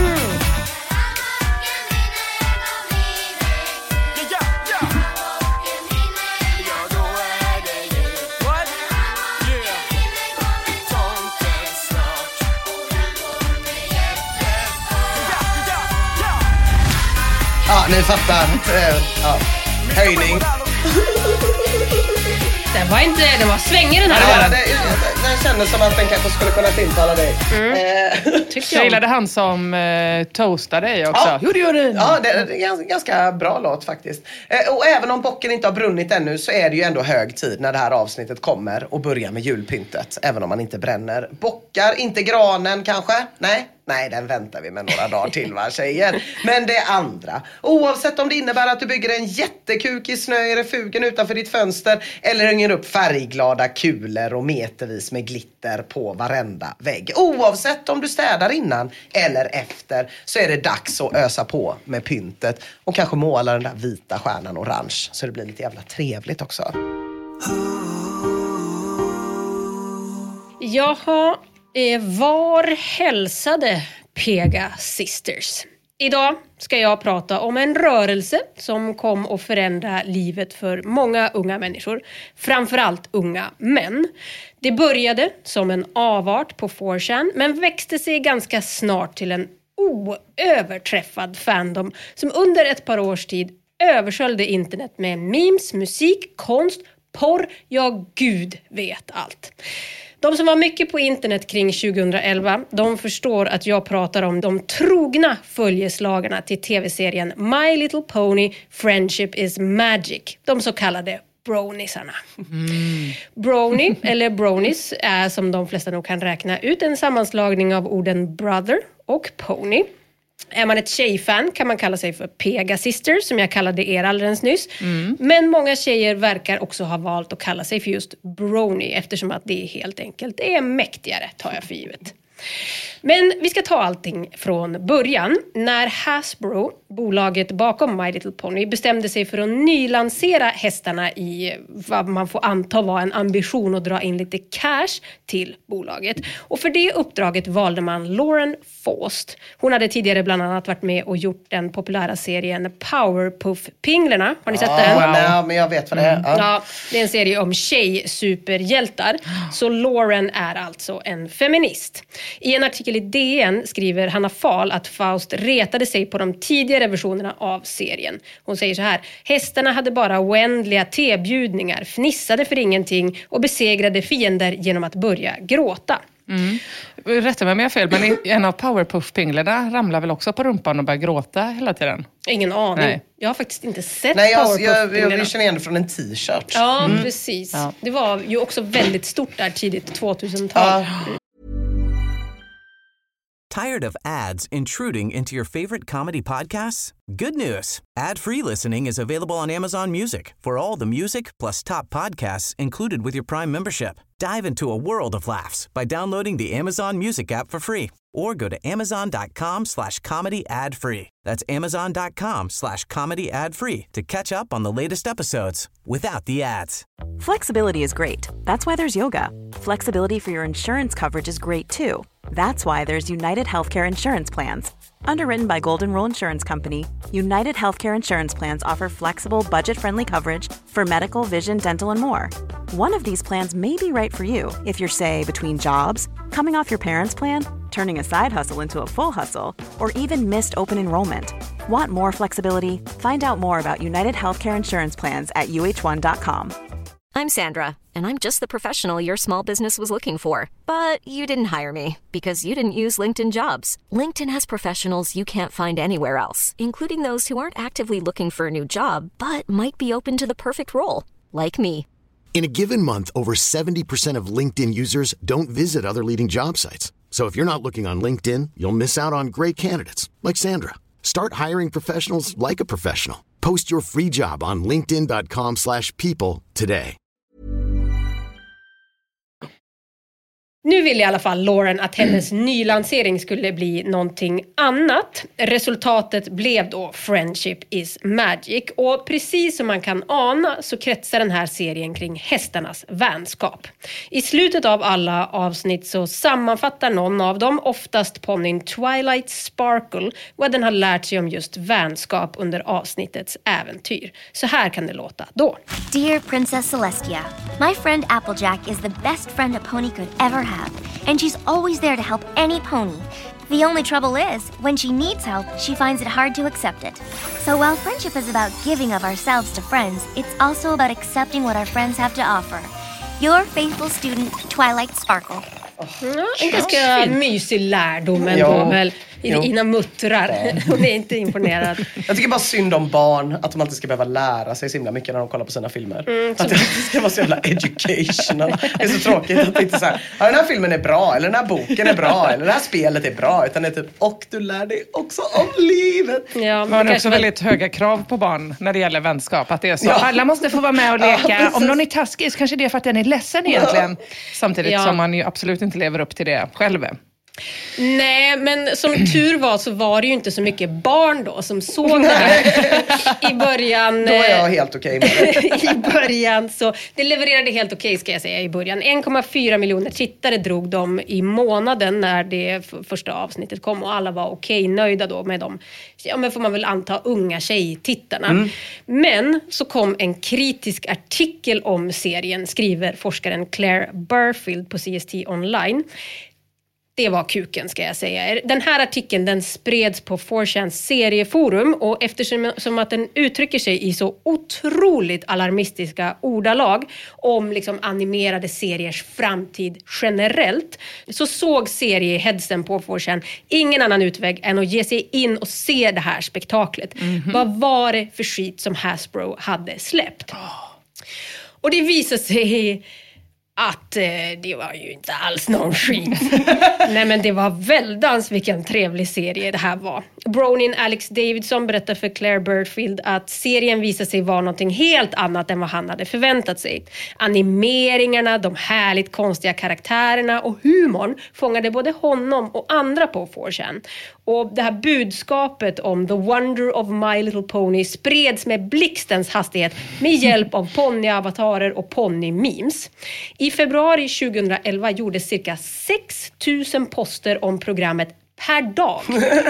Ja, ni fattar. Höjning. Den var svängig den här. Den kändes som att den kanske skulle kunna tilltala dig. Jag gillade han som toastade dig också. Ja, det är en ganska bra låt faktiskt. Och även om bocken inte har brunnit ännu så är det ju ändå hög tid när det här avsnittet kommer och börjar med julpyntet. Även om man inte bränner bockar, inte granen kanske. Nej, den väntar vi med några dagar till, va, tjejer. Men det andra. Oavsett om det innebär att du bygger en jättekuk i snö i refugen utanför ditt fönster eller hänger upp färgglada kulor och metervis med glitter på varenda vägg. Oavsett om du städar innan eller efter så är det dags att ösa på med pyntet och kanske måla den där vita stjärnan orange så det blir lite jävla trevligt också. Jaha. Var hälsade Pega Sisters? Idag ska jag prata om en rörelse som kom att förändra livet för många unga människor. Framförallt unga män. Det började som en avart på 4chan men växte sig ganska snart till en oöverträffad fandom som under ett par års tid översköljde internet med memes, musik, konst, porr, ja gud vet allt. De som var mycket på internet kring 2011, de förstår att jag pratar om de trogna följeslagarna till tv-serien My Little Pony, Friendship is Magic. De så kallade bronisarna. Brony, eller bronies, är som de flesta nog kan räkna ut en sammanslagning av orden brother och pony. Är man ett tjejfan kan man kalla sig för Pega Sisters, som jag kallade er alldeles nyss. Men många tjejer verkar också ha valt att kalla sig för just brony eftersom att det är helt enkelt det är mäktigare, tar jag för givet. Men vi ska ta allting från början. När Hasbro, bolaget bakom My Little Pony, bestämde sig för att nylansera hästarna i vad man får anta var en ambition att dra in lite cash till bolaget. Och för det uppdraget valde man Lauren Faust. Hon hade tidigare bland annat varit med och gjort den populära serien Powerpuff-pinglerna. Har ni sett den? Nej, men jag vet vad det är. Ja, det är en serie om tjej-superhjältar. Så Lauren är alltså en feminist. I en artikel i DN skriver Hanna Fahl att Faust retade sig på de tidigare versionerna av serien. Hon säger så här: hästarna hade bara oändliga tebjudningar, fnissade för ingenting och besegrade fiender genom att börja gråta. Rätta mig om jag har fel, men en av Powerpuff-pinglerna ramlar väl också på rumpan och börjar gråta hela tiden? Ingen aning. Nej. Jag har faktiskt inte sett Powerpuff-pinglerna. Jag känner igen det från en t-shirt. Ja, precis. Ja. Det var ju också väldigt stort där tidigt 2000-tal. Tired of ads intruding into your favorite comedy podcasts? Good news. Ad-free listening is available on Amazon Music for all the music plus top podcasts included with your Prime membership. Dive into a world of laughs by downloading the Amazon Music app for free or go to amazon.com/comedy ad-free. That's amazon.com/comedy ad-free to catch up on the latest episodes without the ads. Flexibility is great. That's why there's yoga. Flexibility for your insurance coverage is great too. That's why there's United Healthcare Insurance Plans. Underwritten by Golden Rule Insurance Company, United Healthcare Insurance Plans offer flexible, budget-friendly coverage for medical, vision, dental, and more. One of these plans may be right for you if you're, say, between jobs, coming off your parents' plan, turning a side hustle into a full hustle, or even missed open enrollment. Want more flexibility? Find out more about United Healthcare Insurance Plans at uh1.com. I'm Sandra, and I'm just the professional your small business was looking for. But you didn't hire me because you didn't use LinkedIn Jobs. LinkedIn has professionals you can't find anywhere else, including those who aren't actively looking for a new job, but might be open to the perfect role, like me. In a given month, over 70% of LinkedIn users don't visit other leading job sites. So if you're not looking on LinkedIn, you'll miss out on great candidates like Sandra. Start hiring professionals like a professional. Post your free job on linkedin.com/people today. Nu ville i alla fall Lauren att hennes nylansering skulle bli någonting annat. Resultatet blev då Friendship is Magic. Och precis som man kan ana så kretsar den här serien kring hästarnas vänskap. I slutet av alla avsnitt så sammanfattar någon av dem, oftast ponnyn Twilight Sparkle, vad den har lärt sig om just vänskap under avsnittets äventyr. Så här kan det låta då. Dear Princess Celestia, my friend Applejack is the best friend a pony could ever have. And she's always there to help any pony. The only trouble is, when she needs help, she finds it hard to accept it. So while friendship is about giving of ourselves to friends, it's also about accepting what our friends have to offer. Your faithful student, Twilight Sparkle. En ganska mysig lärdom ändå väl. Ina muttrar. Hon är inte imponerad. Jag tycker bara synd om barn att de alltid ska behöva lära sig så himla mycket när de kollar på sina filmer. Att det ska vara så jävla educational. Det är så tråkigt att det inte så här, den här filmen är bra, eller den här boken är bra, eller det här spelet är bra, utan det är typ, och du lär dig också om livet. Ja, man har också väldigt höga krav på barn när det gäller vänskap. Att det är så, alla måste få vara med och leka. Om någon är taskig så kanske det är för att den är ledsen egentligen. Samtidigt som man ju absolut inte lever upp till det själv. Nej, men som tur var så var det ju inte så mycket barn då som såg det här i början. Då är jag helt okej med det. I början så, det levererade helt okej ska jag säga i början. 1,4 miljoner tittare drog de i månaden när det första avsnittet kom och alla var okej nöjda då med dem. Ja, men får man väl anta unga tjejtittarna. Men så kom en kritisk artikel om serien, skriver forskaren Claire Burfield på CST Online. Det var kuken ska jag säga. Den här artikeln den spreds på 4chans serieforum och eftersom att den uttrycker sig i så otroligt alarmistiska ordalag om liksom animerade seriers framtid generellt så såg serieheadsen på 4chan ingen annan utväg än att ge sig in och se det här spektaklet. Vad var det för skit som Hasbro hade släppt? Och det visade sig att det var ju inte alls någon skit. Nej, men det var väldans vilken trevlig serie det här var. Bronin Alex Davidson berättar för Claire Burfield att serien visade sig vara någonting helt annat än vad han hade förväntat sig. Animeringarna, de härligt konstiga karaktärerna och humorn fångade både honom och andra på 4chan. Och det här budskapet om The Wonder of My Little Pony spreds med blixtens hastighet med hjälp av ponnyavatarer och ponnymemes. I februari 2011 gjordes cirka 6 000 poster om programmet per dag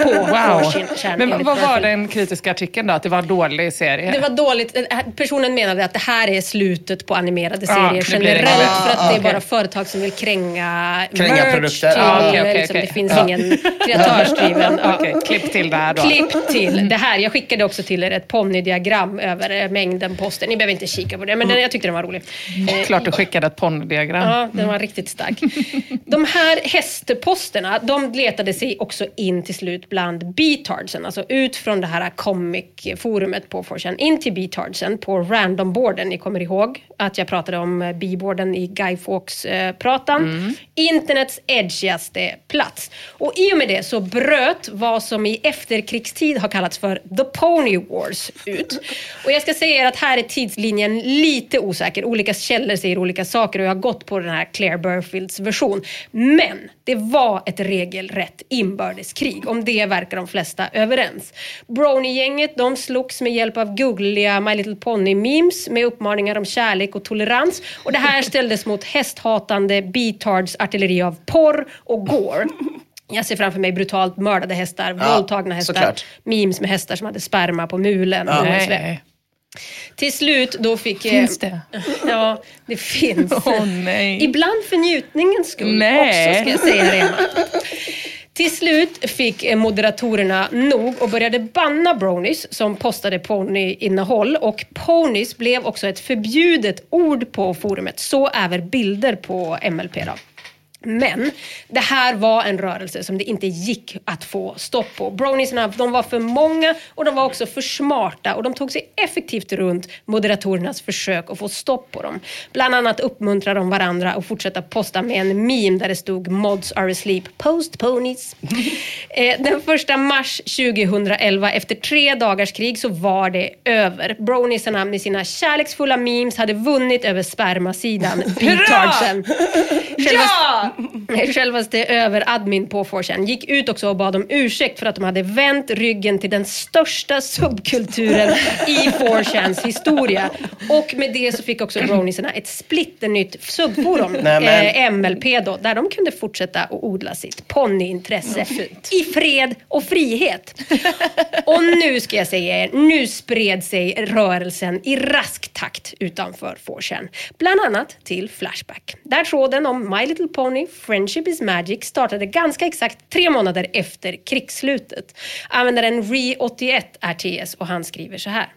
på Men vad var den kritiska artikeln då? Att det var en dålig serie? Det var dåligt. Personen menade att det här är slutet på animerade serier generellt för att det är bara företag som vill kränga produkter. Det finns ingen kreatörsdriven. Klipp till det här då. Klipp till det här. Jag skickade också till er ett ponnydiagram över mängden poster. Ni behöver inte kika på det, men jag tyckte den var rolig. Klart du skickade ett ponnydiagram. Ja, den var riktigt stark. De här hästposterna, de letade sig också in till slut bland B-tardsen, alltså ut från det här comic-forumet på 4chan in till B-tardsen på randomboarden. Ni kommer ihåg att jag pratade om B-boarden i Guy Fawkes-pratan. Internets edgigaste plats. Och i och med det så bröt vad som i efterkrigstid har kallats för The Pony Wars ut. Och jag ska säga att här är tidslinjen lite osäker. Olika källor säger olika saker och jag har gått på den här Claire Burfields version. Men det var ett regelrätt inbördeskrig. Om det verkar de flesta överens. Brony-gänget, de slogs med hjälp av googliga My Little Pony-memes med uppmaningar om kärlek och tolerans. Och det här ställdes mot hästhatande B-tards artilleri av porr och gore. Jag ser framför mig brutalt mördade hästar, våldtagna hästar, såklart. Memes med hästar som hade sperma på mulen. Till slut då fick... Finns det? Ja, det finns. Nej. Ibland för njutningens skull också, ska jag säga det. Till slut fick moderatorerna nog och började banna bronies som postade pony-innehåll. Och ponies blev också ett förbjudet ord på forumet. Så även bilder på MLP då. Men det här var en rörelse som det inte gick att få stopp på. Broniesarna, de var för många och de var också för smarta och de tog sig effektivt runt moderatorernas försök att få stopp på dem. Bland annat uppmuntrade de varandra att fortsätta posta med en meme där det stod "Mods are asleep, post ponies". Den 1 mars 2011, efter 3 dagars krig, så var det över. Broniesarna med sina kärleksfulla memes hade vunnit över spermasidan. Hurra! Ja! självaste överadmin på 4chan, gick ut också och bad om ursäkt för att de hade vänt ryggen till den största subkulturen i 4chans historia. Och med det så fick också browniesarna ett splitternytt subforum, MLP då, där de kunde fortsätta att odla sitt ponnyintresse i fred och frihet. Och nu ska jag säga er, nu spred sig rörelsen i rask takt utanför 4chan. Bland annat till Flashback. Där tråden om My Little Pony, Friendship is Magic startade ganska exakt 3 månader efter krigsslutet. Användaren Re81 är TS och han skriver så här.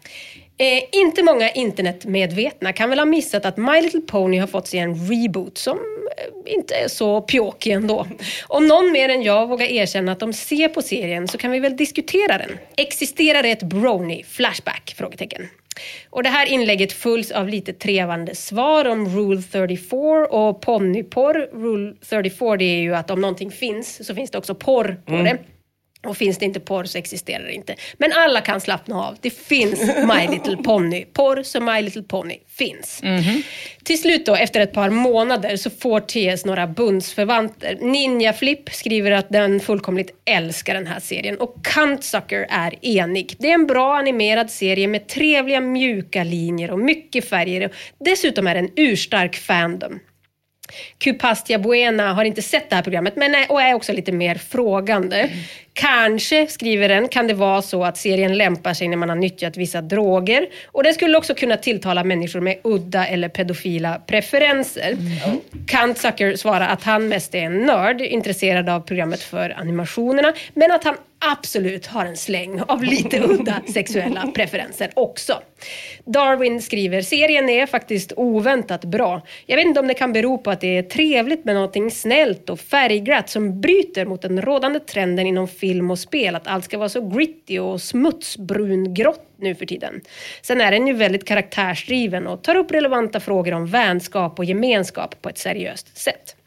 Inte många internetmedvetna kan väl ha missat att My Little Pony har fått sig en reboot som inte är så pjåkig ändå. Om någon mer än jag vågar erkänna att de ser på serien så kan vi väl diskutera den. Existerar det ett brony flashback? Frågetecken. Och det här inlägget fulls av lite trevande svar om Rule 34 och ponnyporr. Rule 34 det är ju att om någonting finns så finns det också porr på det. Och finns det inte porr så existerar det inte. Men alla kan slappna av. Det finns My Little Pony. Porr som My Little Pony finns. Till slut då, efter ett par månader så får TS några bundsförvanter. Ninja Flip skriver att den fullkomligt älskar den här serien. Och Cuntsucker är enig. Det är en bra animerad serie med trevliga mjuka linjer och mycket färger. Dessutom är det en urstark fandom. Cupastia Buena har inte sett det här programmet och är också lite mer frågande. Kanske, skriver den, kan det vara så att serien lämpar sig när man har nyttjat vissa droger. Och det skulle också kunna tilltala människor med udda eller pedofila preferenser. Cuntsucker svarar att han mest är en nörd, intresserad av programmet för animationerna. Men att han absolut har en släng av lite udda sexuella preferenser också. Darwin skriver, serien är faktiskt oväntat bra. Jag vet inte om det kan bero på att det är trevligt med någonting snällt och färgglatt som bryter mot den rådande trenden inom film och spel, att allt ska vara så gritty och smutsbrungrått nu för tiden. Sen är den ju väldigt karaktärsdriven och tar upp relevanta frågor om vänskap och gemenskap på ett seriöst sätt.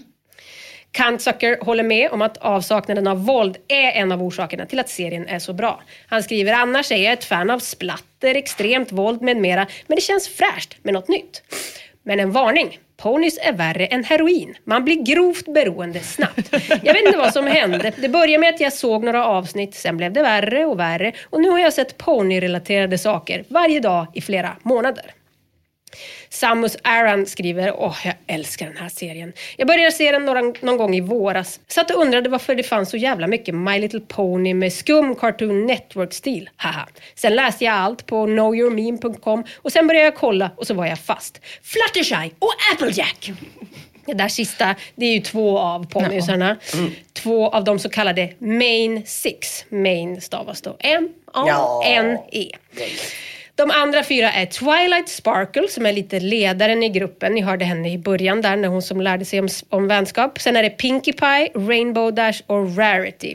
Cuntsucker håller med om att avsaknaden av våld är en av orsakerna till att serien är så bra. Han skriver, annars är jag ett fan av splatter, extremt våld med mera, men det känns fräscht med något nytt. Men en varning. Ponys är värre än heroin. Man blir grovt beroende snabbt. Jag vet inte vad som hände. Det började med att jag såg några avsnitt. Sen blev det värre och värre. Och nu har jag sett ponyrelaterade saker varje dag i flera månader. Samus Aran skriver, jag älskar den här serien. Jag började se den någon gång i våras. Satt och undrade varför det fanns så jävla mycket My Little Pony med skum Cartoon Network-stil. Haha. Sen läste jag allt på knowyourmeme.com och sen började jag kolla och så var jag fast. Fluttershy och Applejack! Det där sista, det är ju 2 av ponysarna. 2 av de så kallade Main 6. Main stavas då M-A-N-E. De andra 4 är Twilight Sparkle som är lite ledaren i gruppen. Ni hörde henne i början där när hon som lärde sig om vänskap. Sen är det Pinkie Pie, Rainbow Dash och Rarity.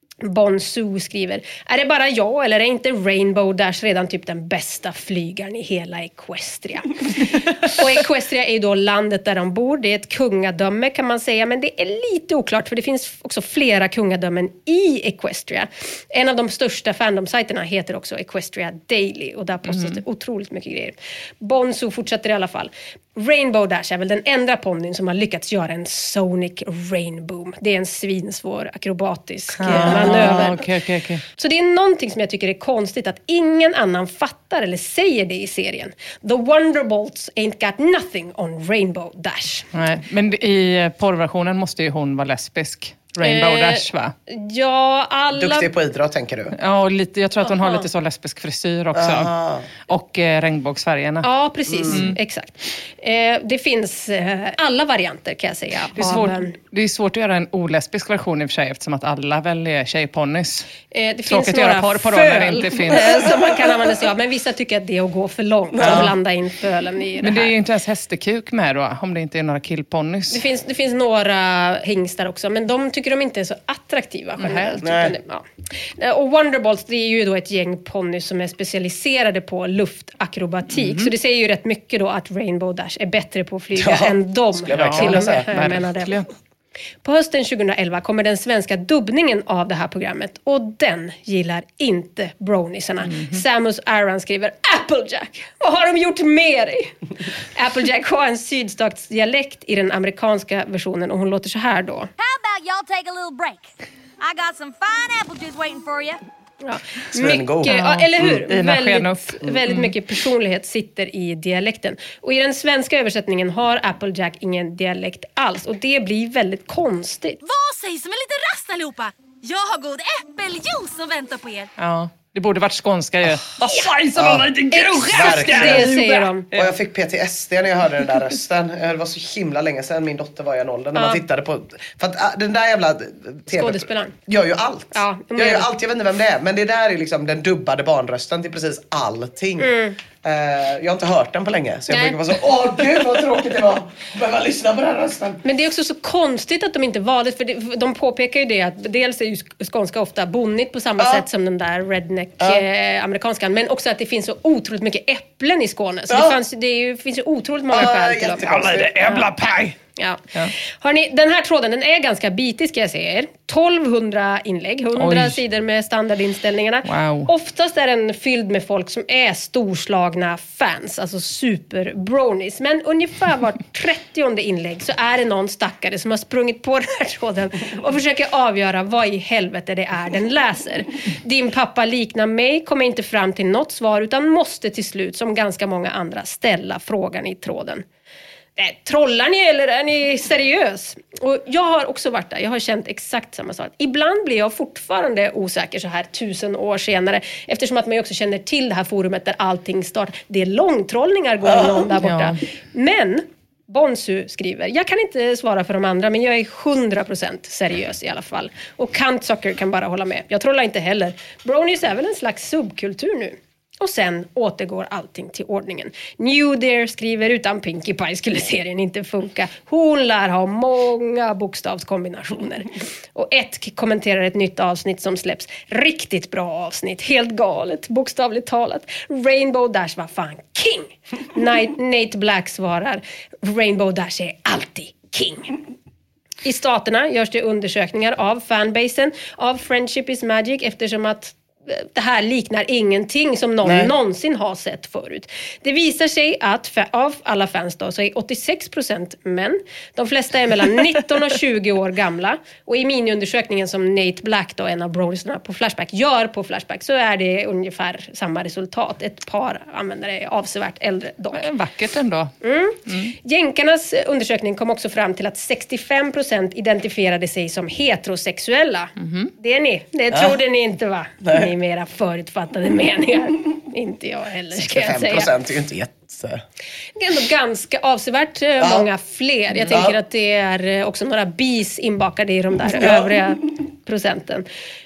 Bonsu skriver, är det bara jag eller är inte Rainbow Dash redan typ den bästa flygaren i hela Equestria? Och Equestria är ju då landet där de bor. Det är ett kungadöme kan man säga, men det är lite oklart för det finns också flera kungadömen i Equestria. En av de största fandomsajterna heter också Equestria Daily och där postas det otroligt mycket grejer. Bonsu fortsätter i alla fall. Rainbow Dash är väl den enda ponnyn som har lyckats göra en Sonic Rainboom. Det är en svinsvår akrobatisk manöver. Okay. Så det är någonting som jag tycker är konstigt att ingen annan fattar eller säger det i serien. The Wonderbolts ain't got nothing on Rainbow Dash. Nej, men i porrversionen måste ju hon vara lesbisk. Rainbow Dash, va? Ja, alla... Duktig på idrott, tänker du? Ja, och lite, jag tror att hon har lite så lesbisk frisyr också. Och regnbågsfärgerna. Ja, precis. Exakt. Det finns alla varianter kan jag säga. Det är svårt att göra en olesbisk version i och för sig eftersom att alla väl är tjejponnys. Det finns några föl inte finns. som man kan använda sig av. Men vissa tycker att det är att gå för långt att blanda in fölen i det här. Men det är ju inte ens hästekuk med då, om det inte är några killponnys. Det finns några hingstar också, men de tycker de inte är så attraktiva generellt. Och Wonderbolts, det är ju då ett gäng ponnys som är specialiserade på luftakrobatik. Så det säger ju rätt mycket då att Rainbow Dash är bättre på att flyga än dem. Till och med. Jag menar det. På hösten 2011 kommer den svenska dubbningen av det här programmet och den gillar inte browniesarna. Samus Aran skriver Applejack, vad har de gjort med dig? Applejack har en sydstatsdialekt i den amerikanska versionen och hon låter så här då. How about y'all take a little break? I got some fine apple juice waiting for you. Ja. Mycket, eller hur? Väldigt mycket personlighet sitter i dialekten. Och i den svenska översättningen har Applejack ingen dialekt alls. Och det blir väldigt konstigt. Vad sägs om en liten rast allihopa? Jag har god äppeljuice som väntar på er. Ja. Det borde varit skånska ju. Vad sägs om en liten det säger de. Och jag fick PTSD när jag hörde den där rösten. Det var så himla länge sedan min dotter var i en ålder när man tittade på... För att den där jävla skådespelaren gör ju allt. Gör ju allt, jag vet inte vem det är. Men det där är liksom den dubbade barnrösten till precis allting. Jag har inte hört den på länge. Så jag brukar vara så, gud vad tråkigt det var. Behöva lyssna på den rösten. Men det är också så konstigt att de inte valde. För de påpekar ju det att dels är ju skånska ofta bonnigt på samma sätt som den där redneck amerikanskan. Men också att det finns så otroligt mycket äpplen i Skåne. Så det finns ju otroligt många skäl till dem. Alla är det äpplepaj. Ja. Hörrni, den här tråden den är ganska bitig ska jag säga er. 1200 inlägg, 100 sidor med standardinställningarna. Wow. Oftast är den fylld med folk som är storslagna fans, alltså super bronies. Men ungefär var 30:e inlägg så är det någon stackare som har sprungit på den här tråden och försöker avgöra vad i helvete det är den läser. Din pappa liknar mig, kommer inte fram till något svar utan måste till slut, som ganska många andra, ställa frågan i tråden. Trollar ni eller är ni seriös? Och jag har också varit där. Jag har känt exakt samma sak. Ibland blir jag fortfarande osäker så här 1000 år senare. Eftersom att man också känner till det här forumet där allting startar. Det är långtrollningar går om där borta. Men Bonsu skriver, jag kan inte svara för de andra men jag är 100% seriös i alla fall. Och Kantsucker kan bara hålla med. Jag trollar inte heller. Bronies är väl en slags subkultur nu. Och sen återgår allting till ordningen. New Dear skriver, utan Pinkie Pie skulle serien inte funka. Hon lär ha många bokstavskombinationer. Och kommenterar ett nytt avsnitt som släpps. Riktigt bra avsnitt, helt galet, bokstavligt talat. Rainbow Dash var fan king. Nate Black svarar, Rainbow Dash är alltid king. I staterna görs det undersökningar av fanbasen av Friendship is Magic eftersom att det här liknar ingenting som någon någonsin har sett förut. Det visar sig att av alla fans då så är 86% män. De flesta är mellan 19 och 20 år gamla. Och i miniundersökningen som Nate Black då, en av broniesarna på Flashback, gör på Flashback så är det ungefär samma resultat. Ett par användare är avsevärt äldre dock. Vackert ändå. Jänkarnas undersökning kom också fram till att 65% identifierade sig som heterosexuella. Det är ni. Det trodde ni inte, va? Ni mera förutfattade meningar. Inte jag heller, ska jag säga. 65% är ju inte jätte... Det är ändå ganska avsevärt många fler. Jag tänker att det är också några bis inbakade i de där övriga procenten.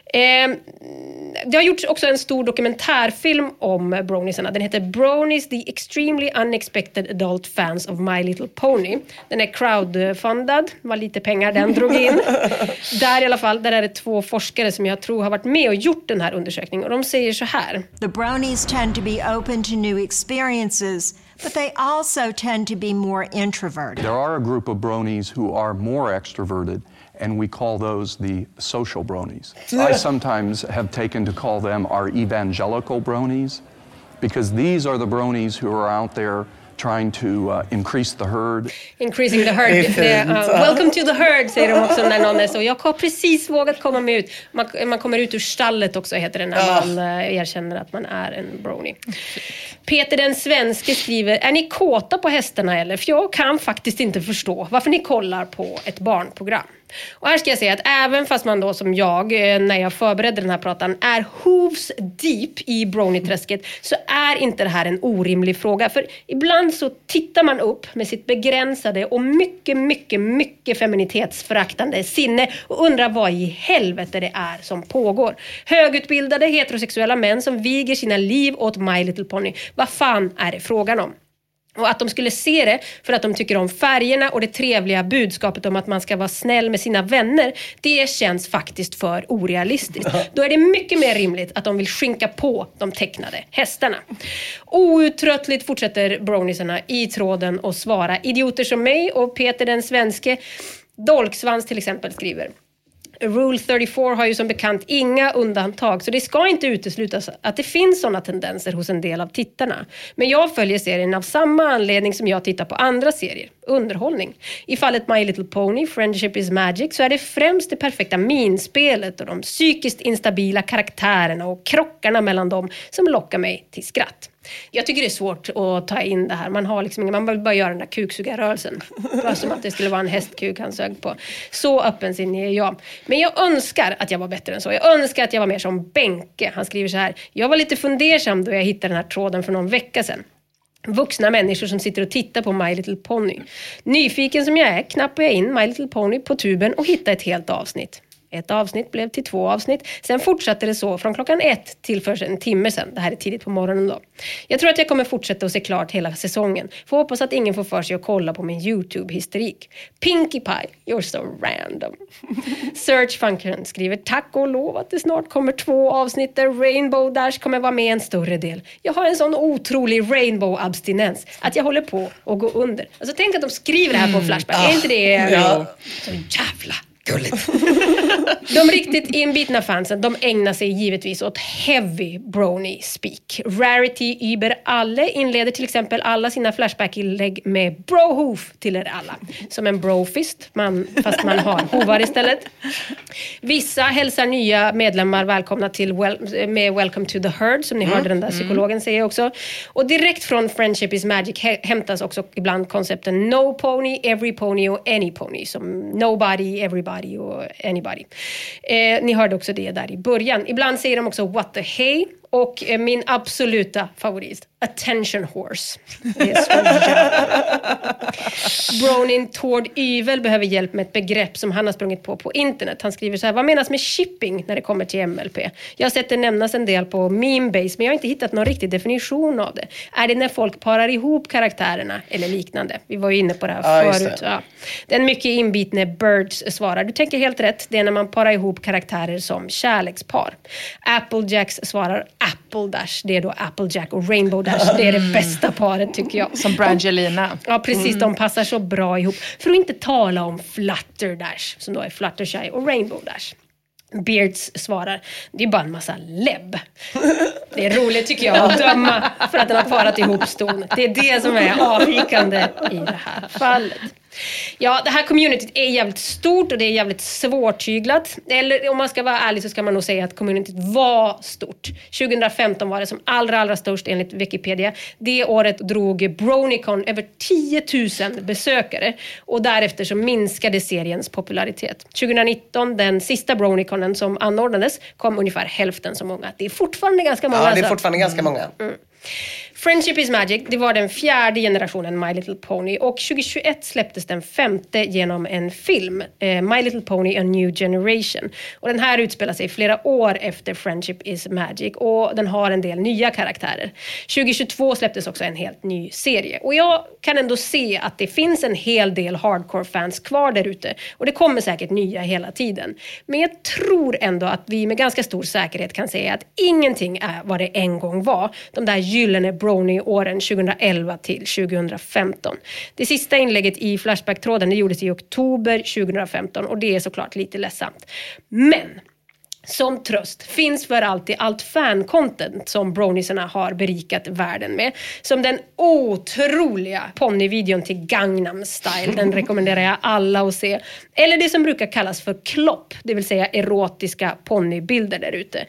Det har gjorts också en stor dokumentärfilm om broniesarna. Den heter Bronies, the extremely unexpected adult fans of My Little Pony. Den är crowdfundad, var lite pengar den drog in. Där i alla fall, där är det 2 forskare som jag tror har varit med och gjort den här undersökningen. Och de säger så här. The bronies tend to be open to new experiences, but they also tend to be more introverted. There are a group of bronies who are more extroverted, and we call those the social bronies. I sometimes have taken to call them our evangelical bronies, because these are the bronies who are out there trying to increase the herd. Increasing the herd. Welcome to the herd, säger de också när någon är så. Jag har precis vågat komma med ut. Man kommer ut ur stallet också, heter det, när man erkänner att man är en brony. Peter den svenske skriver, är ni kåta på hästarna eller? För jag kan faktiskt inte förstå varför ni kollar på ett barnprogram. Och här ska jag säga att även fast man då som jag, när jag förberedde den här pratan, är hooves deep i brony-träsket, så är inte det här en orimlig fråga. För ibland så tittar man upp med sitt begränsade och mycket feminitetsföraktande sinne och undrar vad i helvete det är som pågår. Högutbildade heterosexuella män som viger sina liv åt My Little Pony. Vad fan är det frågan om? Och att de skulle se det för att de tycker om färgerna och det trevliga budskapet om att man ska vara snäll med sina vänner, det känns faktiskt för orealistiskt. Då är det mycket mer rimligt att de vill skinka på de tecknade hästarna. Outtröttligt fortsätter broniesarna i tråden och svara idioter som mig och Peter den svenske. Dolksvans till exempel skriver: Rule 34 har ju som bekant inga undantag, så det ska inte uteslutas att det finns sådana tendenser hos en del av tittarna. Men jag följer serien av samma anledning som jag tittar på andra serier, underhållning. I fallet My Little Pony, Friendship is Magic, så är det främst det perfekta minspelet och de psykiskt instabila karaktärerna och krockarna mellan dem som lockar mig till skratt. Jag tycker det är svårt att ta in det här. Man har liksom, man vill bara göra den där kuksugarrörelsen. Bara som att det skulle vara en hästkuk han sög på. Så öppensinnig är jag. Men jag önskar att jag var bättre än så. Jag önskar att jag var mer som Benke. Han skriver så här: jag var lite fundersam då jag hittade den här tråden för någon vecka sedan. Vuxna människor som sitter och tittar på My Little Pony. Nyfiken som jag är knappar jag in My Little Pony på tuben och hittar ett helt avsnitt. Ett avsnitt blev till 2 avsnitt. Sen fortsatte det så från klockan 1 till för en timme sen. Det här är tidigt på morgonen då. Jag tror att jag kommer fortsätta att se klart hela säsongen. Får hoppas att ingen får för sig att kolla på min YouTube-historik. Pinkie Pie, you're so random. Search Function skriver: tack och lov att det snart kommer 2 avsnitt där Rainbow Dash kommer vara med en större del. Jag har en sån otrolig Rainbow-abstinens att jag håller på att gå under. Alltså tänk att de skriver det här på Flashback. Är inte det så jävla gulligt? De riktigt inbitna fansen, de ägnar sig givetvis åt heavy brony speak. Rarity über alle inleder till exempel alla sina Flashback-inlägg med brohoof till er alla. Som en brofist, fast man har hovar istället. Vissa hälsar nya medlemmar välkomna till med Welcome to the Herd, som ni hörde den där psykologen säga också. Och direkt från Friendship is Magic hämtas också ibland koncepten no pony, every pony och any pony. Som nobody, everybody och anybody. Ni hörde också det där i början. Ibland säger de också what the hey. Och min absoluta favorit, attention horse. Det är så Bronin Tord Yvel behöver hjälp med ett begrepp som han har sprungit på internet. Han skriver så här: vad menas med shipping när det kommer till MLP? Jag har sett det nämnas en del på Memebase, men jag har inte hittat någon riktig definition av det. Är det när folk parar ihop karaktärerna eller liknande? Vi var ju inne på det här förut. Ja. Den mycket inbitne Birds svarar: du tänker helt rätt. Det är när man parar ihop karaktärer som kärlekspar. Applejacks svarar: Apple Dash, det är då Applejack och Rainbow Dash. Det är det bästa paret tycker jag. Som Brangelina. Ja, precis. De passar så bra ihop. För att inte tala om Flutter Dash, som då är Fluttershy och Rainbow Dash. Beards svarar: det är bara en massa läbb. Det är roligt tycker jag att döma för att den har parat ihop ston. Det är det som är avvikande i det här fallet. Ja, det här communityt är jävligt stort och det är jävligt svårtyglat. Eller om man ska vara ärlig så ska man nog säga att communityt var stort. 2015 var det som allra störst enligt Wikipedia. Det året drog BronyCon över 10 000 besökare. Och därefter så minskade seriens popularitet. 2019, den sista BronyConen som anordnades, kom ungefär hälften så många. Det är fortfarande ganska många. Ja, det är fortfarande ganska många. Friendship is Magic, det var den 4:e generationen My Little Pony och 2021 släpptes den 5:e genom en film, My Little Pony A New Generation. Och den här utspelar sig flera år efter Friendship is Magic och den har en del nya karaktärer. 2022 släpptes också en helt ny serie och jag kan ändå se att det finns en hel del hardcore-fans kvar där ute och det kommer säkert nya hela tiden. Men jag tror ändå att vi med ganska stor säkerhet kan säga att ingenting är vad det en gång var. De där gyllene Brony-åren 2011 till 2015. Det sista inlägget i Flashback-tråden det gjordes i oktober 2015 och det är såklart lite ledsamt. Men som tröst finns för alltid allt fan-content som Bronisarna har berikat världen med. Som den otroliga ponnyvideon till Gangnam Style. Den rekommenderar jag alla att se. Eller det som brukar kallas för klopp, det vill säga erotiska ponnybilder där ute.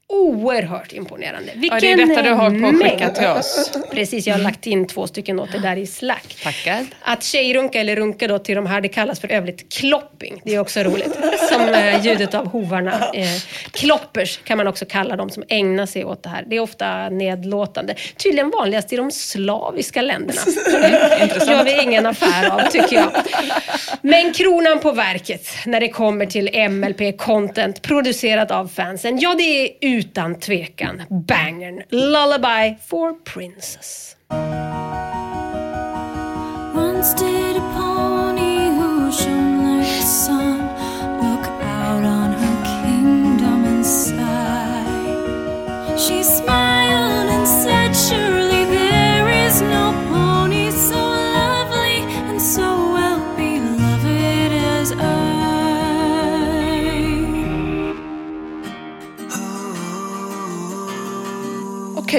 Oerhört imponerande. Vilken det är detta du har påskickat till oss. Precis, jag har lagt in 2 stycken åt det där i Slack. Tackar. Att tjejrunka eller runka då till de här, det kallas för övrigt klopping. Det är också roligt. Som ljudet av hovarna. Kloppers kan man också kalla dem som ägnar sig åt det här. Det är ofta nedlåtande. Tydligen vanligast i de slaviska länderna. Gör vi ingen affär av, tycker jag. Men kronan på verket när det kommer till MLP-content producerat av fansen. Ja, det är utan tvekan bangern Lullaby for Princess. Once did a pony who shone like the sun look out on her kingdom and sigh. She smiled and said, surely there is no pony so lovely and so well beloved as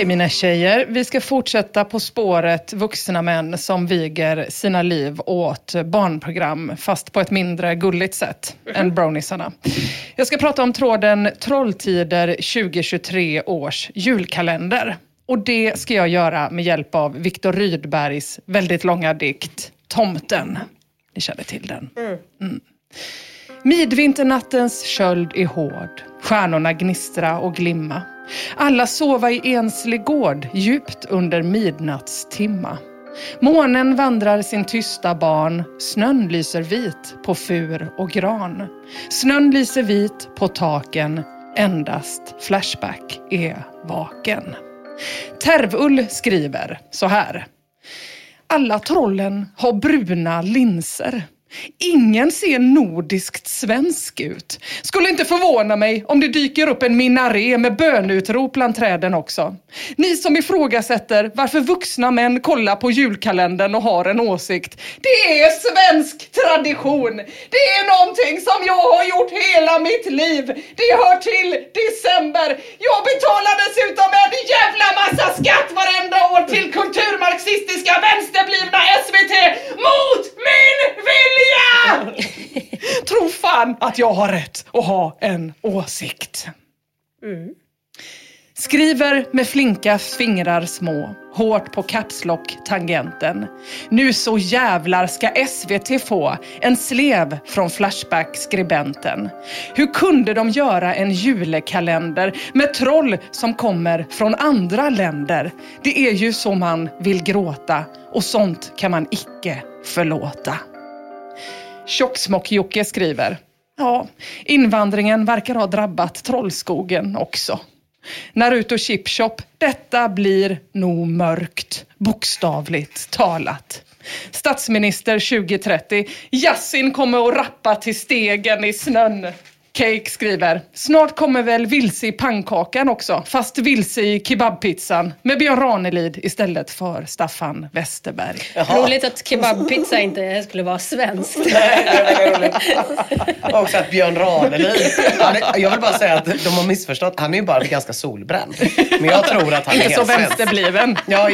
Okej, mina tjejer, vi ska fortsätta på spåret vuxna män som viger sina liv åt barnprogram, fast på ett mindre gulligt sätt än browniesarna. Jag ska prata om tråden Trolltider 2023 års julkalender. Och det ska jag göra med hjälp av Viktor Rydbergs väldigt långa dikt Tomten. Ni känner till den. Midvinternattens köld är hård. Stjärnorna gnistra och glimma. Alla sova i enslig gård djupt under midnattstimma. Månen vandrar sin tysta barn. Snön lyser vit på fur och gran. Snön lyser vit på taken. Endast Flashback är vaken. Tervull skriver så här. Alla trollen har bruna linser. Ingen ser nordiskt svensk ut. Skulle inte förvåna mig om det dyker upp en minaré med bönutrop bland träden också. Ni som ifrågasätter varför vuxna män kollar på julkalendern och har en åsikt. Det är svensk tradition. Det är någonting som jag har gjort hela mitt liv. Det hör till december. Jag betalar dessutom en jävla massa skatt varenda år till kulturmarxistiska vänsterblivna SVT mot min vilja. Tro fan att jag har rätt att ha en åsikt. Skriver med flinka fingrar små, hårt på kapslock-tangenten. Nu så jävlar ska SVT få en slev från Flashback-skribenten. Hur kunde de göra en julekalender med troll som kommer från andra länder? Det är ju så man vill gråta och sånt kan man icke förlåta. Tjocksmock-Jocke skriver. Ja, invandringen verkar ha drabbat Trollskogen också. Naruto Chipshop, detta blir nog mörkt, bokstavligt talat. Statsminister 2030, Yassin kommer att rappa till stegen i snön. Cake skriver, snart kommer väl vilse i pannkakan också, fast vilse i kebabpizzan med Björn Ranelid istället för Staffan Westerberg. Roligt att kebabpizza inte skulle vara svenskt. Nej, det är roligt. Också att Björn Ranelid, jag vill bara säga att de har missförstått, han är ju bara ganska solbränd. Men jag tror att han är helt så vänsterbliven. Ja,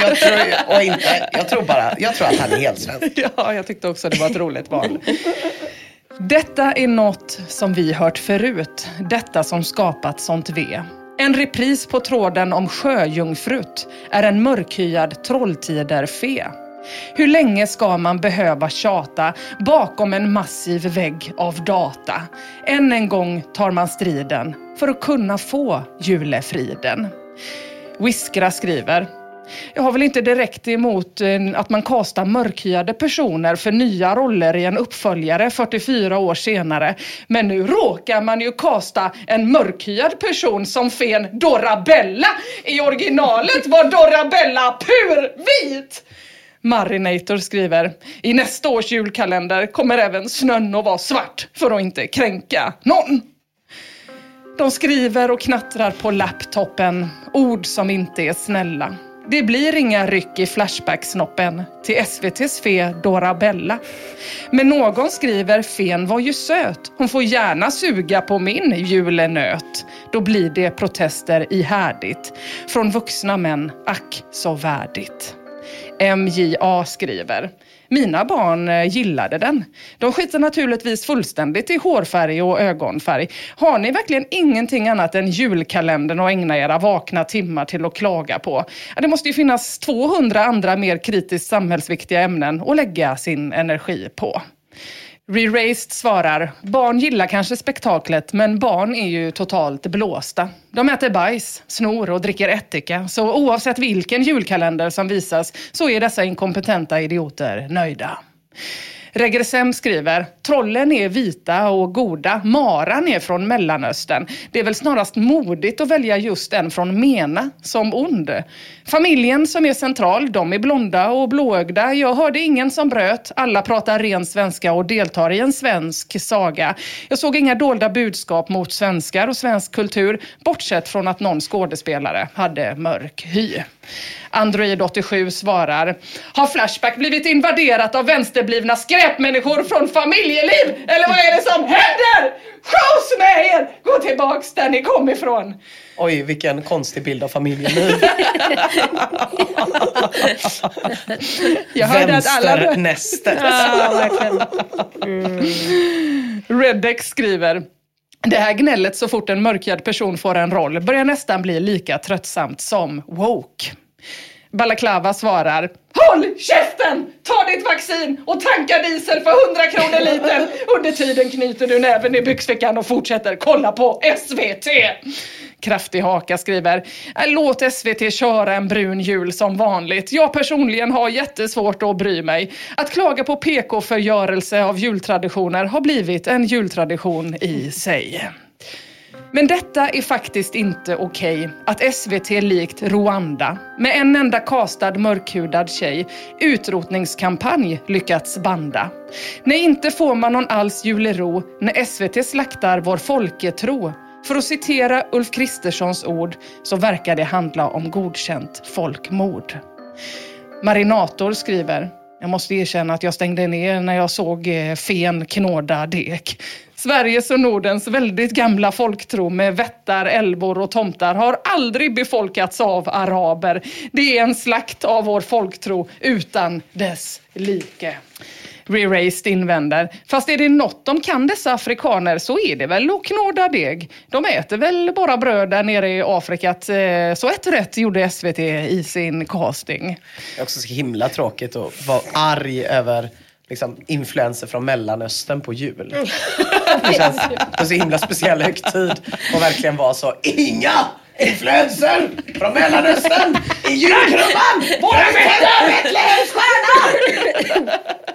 jag tror att han är helt svensk. Ja, jag tyckte också det var ett roligt val. Detta är något som vi hört förut, detta som skapat sånt ve. En repris på tråden om sjöjungfrut är en mörkhyad trolltiderfe. Hur länge ska man behöva tjata bakom en massiv vägg av data? Än en gång tar man striden för att kunna få julefriden. Whiskra skriver. Jag har väl inte direkt emot att man kastar mörkhyade personer för nya roller i en uppföljare 44 år senare. Men nu råkar man ju kasta en mörkhyad person som fen Dorabella. I originalet var Dorabella purvit. Marinator skriver. I nästa års julkalender kommer även snön att vara svart för att inte kränka någon. De skriver och knattrar på laptopen. Ord som inte är snälla. Det blir inga ryck i Flashback-snoppen till SVT:s fe Dorabella. Men någon skriver, fen var ju söt. Hon får gärna suga på min julenöt. Då blir det protester ihärdigt. Från vuxna män, ack så värdigt. MJA skriver. Mina barn gillade den. De skiter naturligtvis fullständigt i hårfärg och ögonfärg. Har ni verkligen ingenting annat än julkalendern och ägna era vakna timmar till att klaga på? Det måste ju finnas 200 andra mer kritiskt samhällsviktiga ämnen att lägga sin energi på. Re-Raised svarar, barn gillar kanske spektaklet men barn är ju totalt blåsta. De äter bajs, snor och dricker ättika. Så oavsett vilken julkalender som visas så är dessa inkompetenta idioter nöjda. Regressem skriver, trollen är vita och goda, maran är från Mellanöstern. Det är väl snarast modigt att välja just en från Mena som ond. Familjen som är central, de är blonda och blåögda. Jag hörde ingen som bröt, alla pratar ren svenska och deltar i en svensk saga. Jag såg inga dolda budskap mot svenskar och svensk kultur, bortsett från att någon skådespelare hade mörk hy. Android 87 svarar, har Flashback blivit invaderat av vänsterblivna skräpmänniskor från familjeliv? Eller vad är det som händer? Skjus med er! Gå tillbaks där ni kom ifrån. Oj, vilken konstig bild av familjeliv. Jag hörde att alla... Vänsternästet. Ja, verkligen. Reddex skriver: det här gnället så fort en mörkhyad person får en roll börjar nästan bli lika tröttsamt som woke. Balaklava svarar: håll käften! Ta ditt vaccin och tanka diesel för 100 kronor liter. Under tiden knyter du näven i byxfickan och fortsätter kolla på SVT. Kraftig haka skriver: låt SVT köra en brun jul som vanligt. Jag personligen har jättesvårt att bry mig. Att klaga på PK-förgörelse av jultraditioner har blivit en jultradition i sig. Men detta är faktiskt inte okej. Att SVT likt Rwanda med en enda kastad mörkhudad tjej utrotningskampanj lyckats banda. Nej, inte får man någon alls julero när SVT slaktar vår folketro. För att citera Ulf Kristerssons ord så verkar det handla om godkänt folkmord. Marinator skriver: jag måste erkänna att jag stängde ner när jag såg fen knåda dek. Sveriges och Nordens väldigt gamla folktro med vättar, älvor och tomtar har aldrig befolkats av araber. Det är en slakt av vår folktro utan dess like. Re-Raised invänder: fast är det något de kan dessa afrikaner så är det väl att knåda deg. De äter väl bara bröd där nere i Afrika. Så ett rätt gjorde SVT i sin casting. Det är också så himla tråkigt att vara arg över liksom, influenser från Mellanöstern på jul. Det känns så himla speciell högtid och verkligen vara så: inga influenser från Mellanöstern i julkrubban! Våra Betlehemens stjärna!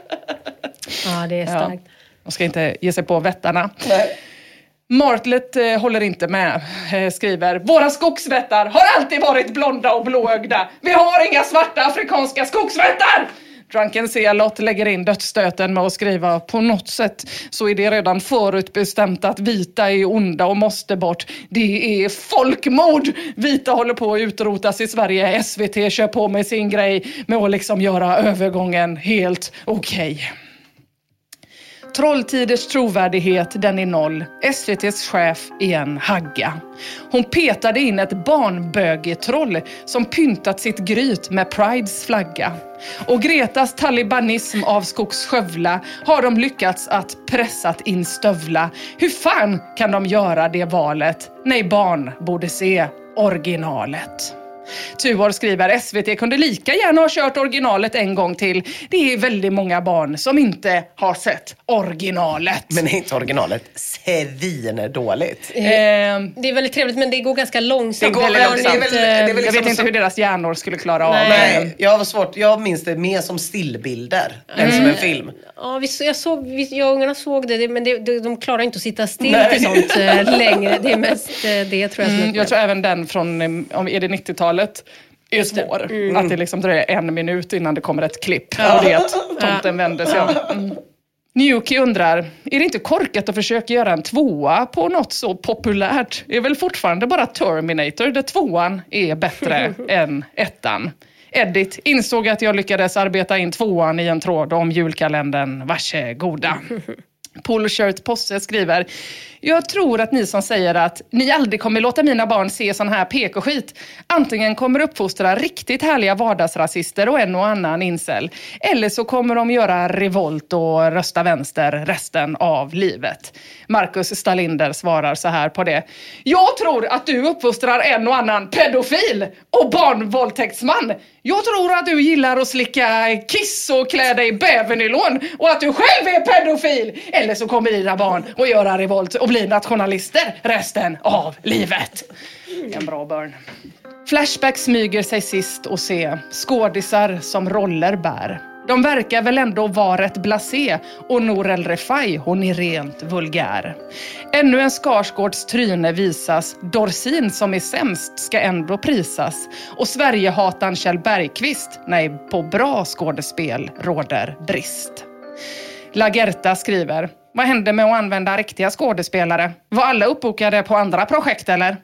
Ja, det är starkt. Man ska inte ge sig på vättarna. Nej. Martlet håller inte med, skriver: våra skogsvättar har alltid varit blonda och blåögda. Vi har inga svarta afrikanska skogsvättar! Drunken Celot lägger in dödsstöten med att skriva: på något sätt så är det redan förutbestämt att vita är onda och måste bort. Det är folkmord! Vita håller på att utrotas i Sverige. SVT kör på med sin grej med att liksom göra övergången helt okej. Trolltiders trovärdighet, den är noll. SVTs chef är en hagga. Hon petade in ett barnbögetroll som pyntat sitt gryt med Prides flagga. Och Gretas talibanism av skogsskövla har de lyckats att pressat in stövla. Hur fan kan de göra det valet? Nej, barn borde se originalet. Tuor skriver: SVT kunde lika gärna ha kört originalet en gång till. Det är väldigt många barn som inte har sett originalet. Men är inte originalet svinedåligt? Det är väldigt trevligt, men det går ganska långsamt. Det går långsamt. Jag vet inte hur deras hjärnor skulle klara av. Nej, jag var svårt. Jag minns det mer som stillbilder än som en film. Ja, jag och ungarna såg det, men de klarar inte att sitta still till sånt längre. Det är mest det, tror jag. Jag tror även den från, är det 90-talet, är svår. Att det liksom dröjer 1 minut innan det kommer ett klipp. Och det är att tomten vänder sig om. Newkie undrar: är det inte korkat att försöka göra en 2:a på något så populärt? Det är väl fortfarande bara Terminator där 2:an är bättre än 1:an. Edit insåg att jag lyckades arbeta in 2:an i en tråd om julkalendern. Varsågoda. Poloshirt Posse skriver: jag tror att ni som säger att ni aldrig kommer låta mina barn se sån här PK-skit antingen kommer uppfostra riktigt härliga vardagsrasister och en och annan incel, eller så kommer de göra revolt och rösta vänster resten av livet. Marcus Stalinder svarar så här på det: jag tror att du uppfostrar en och annan pedofil och barnvåldtäktsman. Jag tror att du gillar att slicka kiss och klä dig i bävernylon och att du själv är pedofil. Eller så kommer dina barn och göra revolt och bli nationalister resten av livet. En bra börn. Flashback smyger sig sist och se skådisar som roller bär. De verkar väl ändå vara ett blasé och Nour El Refai, hon är rent vulgär. Ännu en Skarsgårds tryne visas, Dorsin som är sämst ska ändå prisas. Och Sverigehatan Kjell Bergqvist, nej, på bra skådespel råder brist. Lagerta skriver: vad hände med att använda riktiga skådespelare? Var alla uppbokade på andra projekt eller?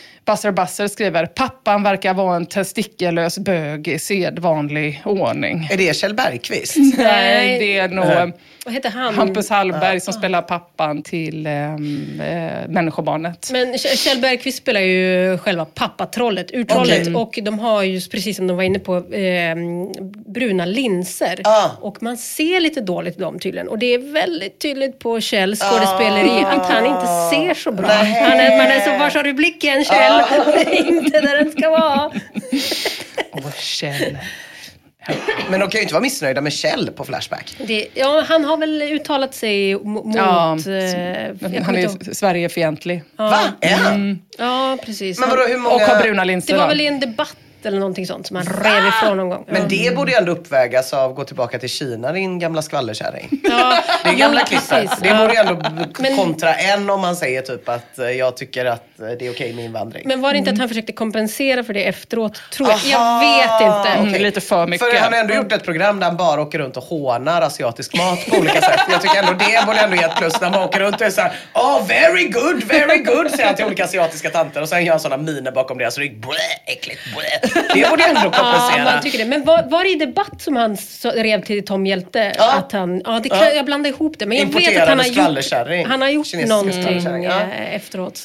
Busser skriver: pappan verkar vara en testikelös bög i sedvanlig ordning. Är det Kjell Bergqvist? Nej, det är nog Vad heter han? Hampus Hallberg som spelar pappan till människobarnet. Men Kjell Bergqvist spelar ju själva pappatrollet, urtrollet. Okay. Och de har ju, precis som de var inne på, bruna linser. Och man ser lite dåligt i dem tydligen. Och det är väldigt tydligt på Kjells skådespeleri att han inte ser så bra. Man är så, var har du blicken, Kjell? Inte där den ska vara. Kjell. Men de kan ju inte vara missnöjda med Kjell på Flashback. Han har väl uttalat sig mot... han är ju Sverigefientlig. Va? Är han? Ja, precis. Men vadå, hur många... Och har bruna linser. Det var väl i en debatt eller någonting sånt som han rev ifrån någon gång. Men det borde ju ändå uppvägas av gå tillbaka till Kina, din gamla skvallerkärring. Det är gamla klippet. Det borde ju ändå kontra en om man säger typ att jag tycker att det är okej med invandring. Men var det inte att han försökte kompensera för det efteråt? Tror jag vet inte. Lite för mycket. För han har ändå gjort ett program där han bara åker runt och hånar asiatisk mat på olika sätt. Jag tycker ändå det borde ändå ge ett plus när man åker runt och är såhär, very good, säger han till olika asiatiska tanter. Och sen gör han sådana miner bakom det. Så det är äckligt, Det borde ändå kompensera. Man tycker det. Men var det i debatt som han rev till Tom Hjälte? Att han, jag blandar ihop det. Men jag vet att han har gjort någonting efteråt.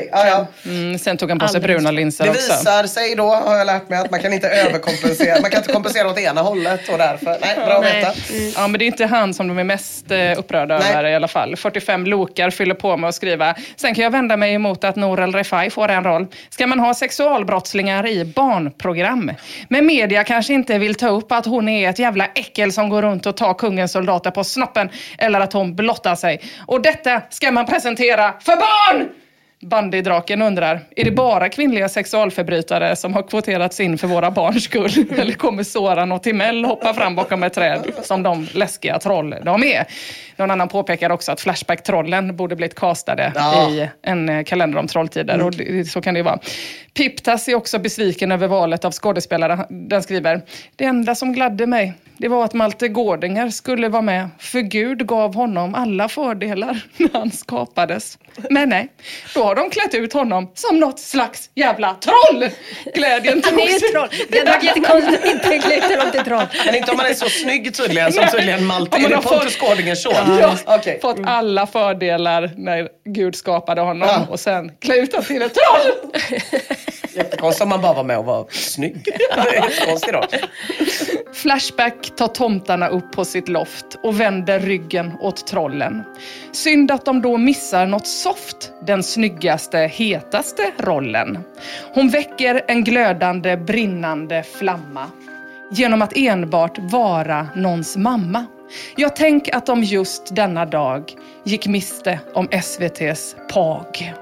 Sen tog han på sig bruna linser också. Det visar sig då, har jag lärt mig, att man kan inte överkompensera. Man kan inte kompensera åt ena hållet och därför. Nej, bra att veta. Ja, men det är inte han som de är mest upprörda över i alla fall. 45 lokar fyller på med att skriva. Sen kan jag vända mig emot att Nour El Refai får en roll. Ska man ha sexualbrottslingar i barnprogram? Men media kanske inte vill ta upp att hon är ett jävla äckel som går runt och tar kungens soldater på snoppen. Eller att hon blottar sig. Och detta ska man presentera för barn! Bandydraken undrar, är det bara kvinnliga sexualförbrytare som har kvoterats in för våra barns skull? Eller kommer Soran och Timell hoppa fram bakom ett träd som de läskiga troll de är? Någon annan påpekar också att Flashback-trollen borde blivit castade i en kalender om trolltider. Och så kan det ju vara. Piptas är också besviken över valet av skådespelare. Den skriver, det enda som gladde mig, det var att Malte Gårdinger skulle vara med. För Gud gav honom alla fördelar när han skapades. Men nej, då har de klätt ut honom som något slags jävla troll. Glädjen han är ju troll. Det är jättekonstigt att inte klä ut honom till troll. Men inte om man är så snygg tydligen, som tydligen Malte. Är det Pontus Gårdingers son? Fått alla fördelar när Gud skapade honom. Och sen klä ut honom till ett troll. Jättekonstigt om man bara var med och var snygg. Det är konstigt då. Flashback tar tomtarna upp på sitt loft och vänder ryggen åt trollen. Synd att de då missar något soft, den snyggaste, hetaste rollen. Hon väcker en glödande, brinnande flamma genom att enbart vara någons mamma. Jag tänker att de just denna dag gick miste om SVT:s PAG.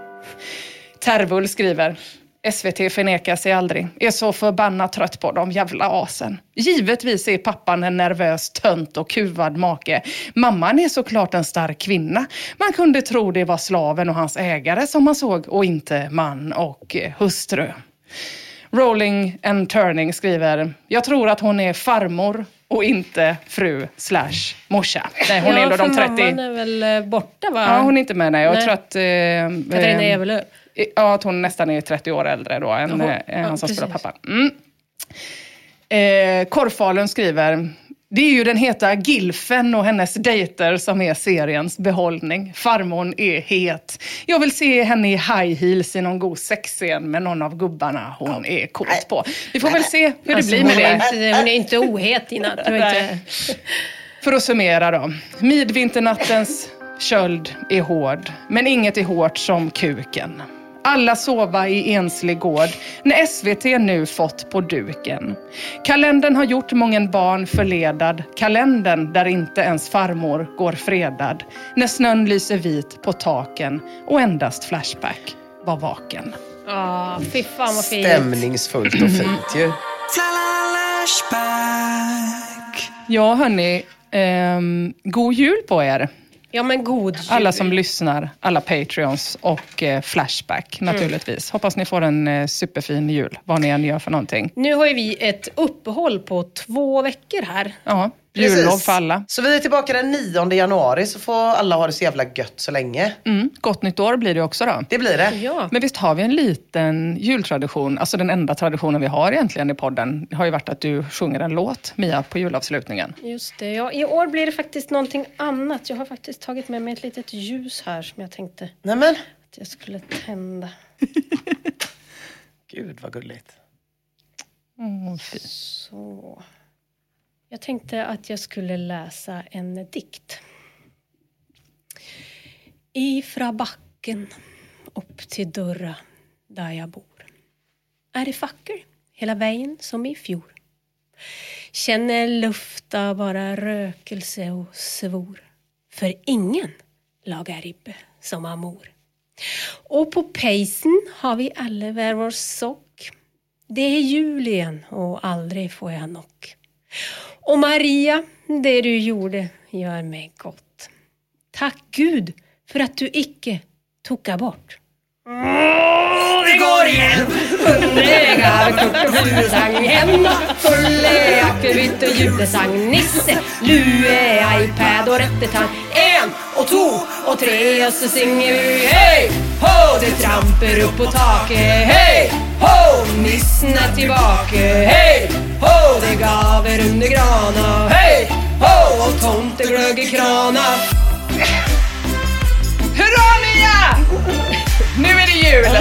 Tervull skriver, SVT förnekar sig aldrig. Är så förbannat trött på de jävla asen. Givetvis är pappan en nervös tönt och kuvad make. Mamman är såklart en stark kvinna. Man kunde tro det var slaven och hans ägare som man såg och inte man och hustru. Rolling and Turning skriver, jag tror att hon är farmor och inte fru/morsa. Nej, hon är ändå de 30. Mamman är väl borta, va? Ja, hon är inte med. Nej. Jag tror att... Katarina Evelöv. Ja, att hon nästan är 30 år äldre då än han som spelar pappa. Korfalen skriver, det är ju den heta Gilfen och hennes dejter som är seriens behållning. Farmor är het. Jag vill se henne i high heels i någon god sexscen med någon av gubbarna hon är coolt på. Vi får väl se hur det blir med det. Hon är inte ohet innan. För att summera då. Midvinternattens köld är hård, men inget är hårt som kuken. Alla sova i enslig gård när SVT nu fått på duken. Kalendern har gjort mången barn förledad. Kalendern där inte ens farmor går fredad. När snön lyser vit på taken och endast Flashback var vaken. Fy fan vad fint. Stämningsfullt och fint ju. Ja hörni, god jul på er. Ja, men god jul. Alla som lyssnar, alla Patreons och Flashback naturligtvis. Hoppas ni får en superfin jul, vad ni än gör för någonting. Nu har ju vi ett uppehåll på 2 veckor här. Ja. Jullov för alla. Så vi är tillbaka den 9 januari, så får alla ha det så jävla gött så länge. Gott nytt år blir det också då. Det blir det. Ja. Men visst har vi en liten jultradition, alltså den enda traditionen vi har egentligen i podden har ju varit att du sjunger en låt, Mia, på julavslutningen. Just det, ja. I år blir det faktiskt någonting annat. Jag har faktiskt tagit med mig ett litet ljus här som jag tänkte att jag skulle tända. Gud, vad gulligt. Fint. Så. Jag tänkte att jag skulle läsa en dikt. Ifra backen upp till dörra där jag bor är det facker hela vägen som i fjol. Känner lufta bara rökelse och svor. För ingen lagar ribbe som amor. Och på pejsen har vi alla var vår sock. Det är jul igen och aldrig får jag nock. Och Maria, det du gjorde gör mig gott. Tack Gud för att du icke tog bort. Det går igen. Hundregar, kort och fluesang. Hemma fulle akkevitt och julesang. Nisse, lue, iPad och rättetang. 1 och 2 och 3 och så synger vi hej ho, det tramper upp på taket. Hej ho, nissen är tillbaka. Hej ho, det gaver under grana. Hej ho, och tomteglögg i krana. Hurra Mia! Nu är det jul!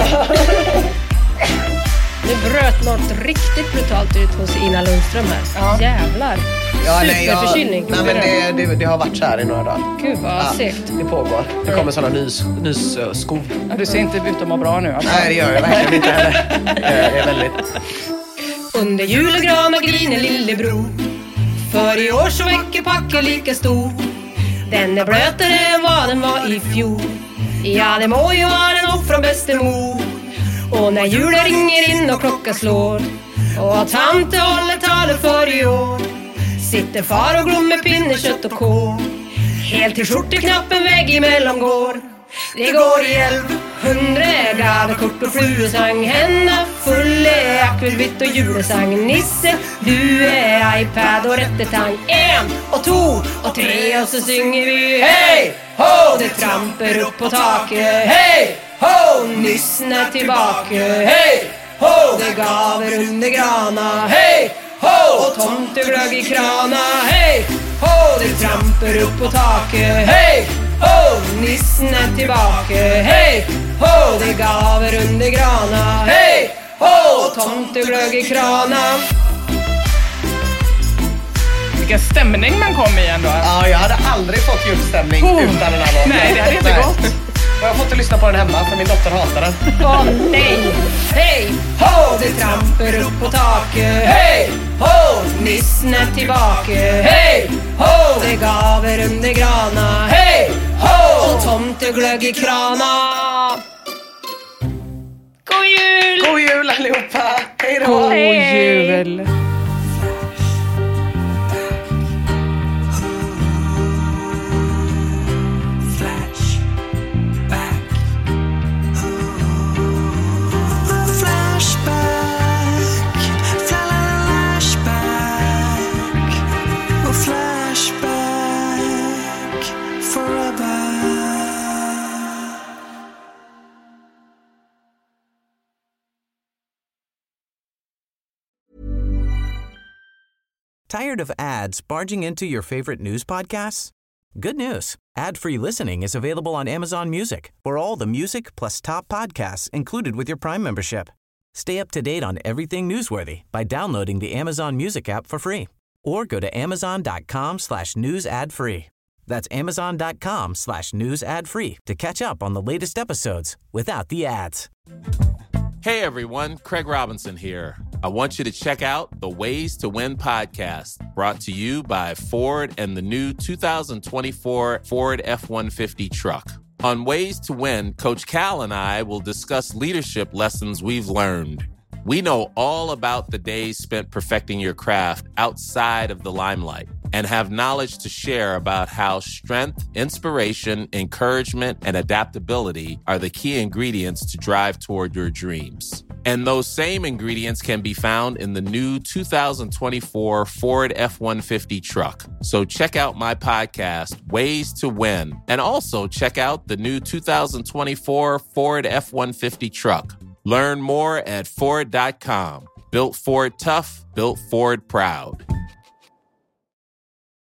Det bröt något riktigt brutalt ut hos Ina Lundström här. Ja. Jävlar. Superförkylning. Nej, men det har varit så här i några dagar. Gud vad segt. Det pågår. Det kommer sådana nysskov. Ja, du ser inte ut att må bra nu. Alltså. Nej, det gör jag verkligen inte heller. Det är väldigt... Under julgranar griner lillebror. För i år så väcker packe lika stor. Den är blötare än vad den var i fjol. Ja, det må ju vara en hopp från bästemor. Och när julen ringer in och klockan slår och tante håller talet för i år, sitter far och glömmer pinnekött och kål. Helt till skjorteknappen vägg emellan går. Det går i 1100 grader, kort och fluesang. Hända fulle akvelvitt och julesang. Nisse, du är iPad och rättetang. 1 och 2 och 3 och så synger vi hej ho, det tramper upp på taket. Hej ho, nissen är tillbaka. Hej ho, det gaver under grana. Hej ho, och tomteglögg i krana. Hej ho, det tramper upp på taket. Hej ho, nissen är tillbaka. Hej ho, det gaver under grana. Hej ho, och tomteglögg i krana. Vilken stämning man kom i ändå. Ja, jag hade aldrig fått julstämning utan den här låten. Nej, det hade inte gått. Jag har fått att lyssna på den hemma för min dotter hatar den. Åh nej! Hej ho, det tramper upp på taket. Hej ho, nissen är tillbaka. Hej ho, det gaver under grana. Hej ho, och tomteglögg i krana. God jul! God jul allihopa! Hej då! God jul! Tired of ads barging into your favorite news podcasts? Good news. Ad-free listening is available on Amazon Music for all the music plus top podcasts included with your Prime membership. Stay up to date on everything newsworthy by downloading the Amazon Music app for free or go to amazon.com/news ad free. That's amazon.com/news ad free to catch up on the latest episodes without the ads. Hey everyone, Craig Robinson here. I want you to check out the Ways to Win podcast, brought to you by Ford and the new 2024 Ford F-150 truck. On Ways to Win, Coach Cal and I will discuss leadership lessons we've learned. We know all about the days spent perfecting your craft outside of the limelight and have knowledge to share about how strength, inspiration, encouragement, and adaptability are the key ingredients to drive toward your dreams. And those same ingredients can be found in the new 2024 Ford F-150 truck. So check out my podcast, Ways to Win, and also check out the new 2024 Ford F-150 truck. Learn more at Ford.com. Built Ford tough, built Ford proud.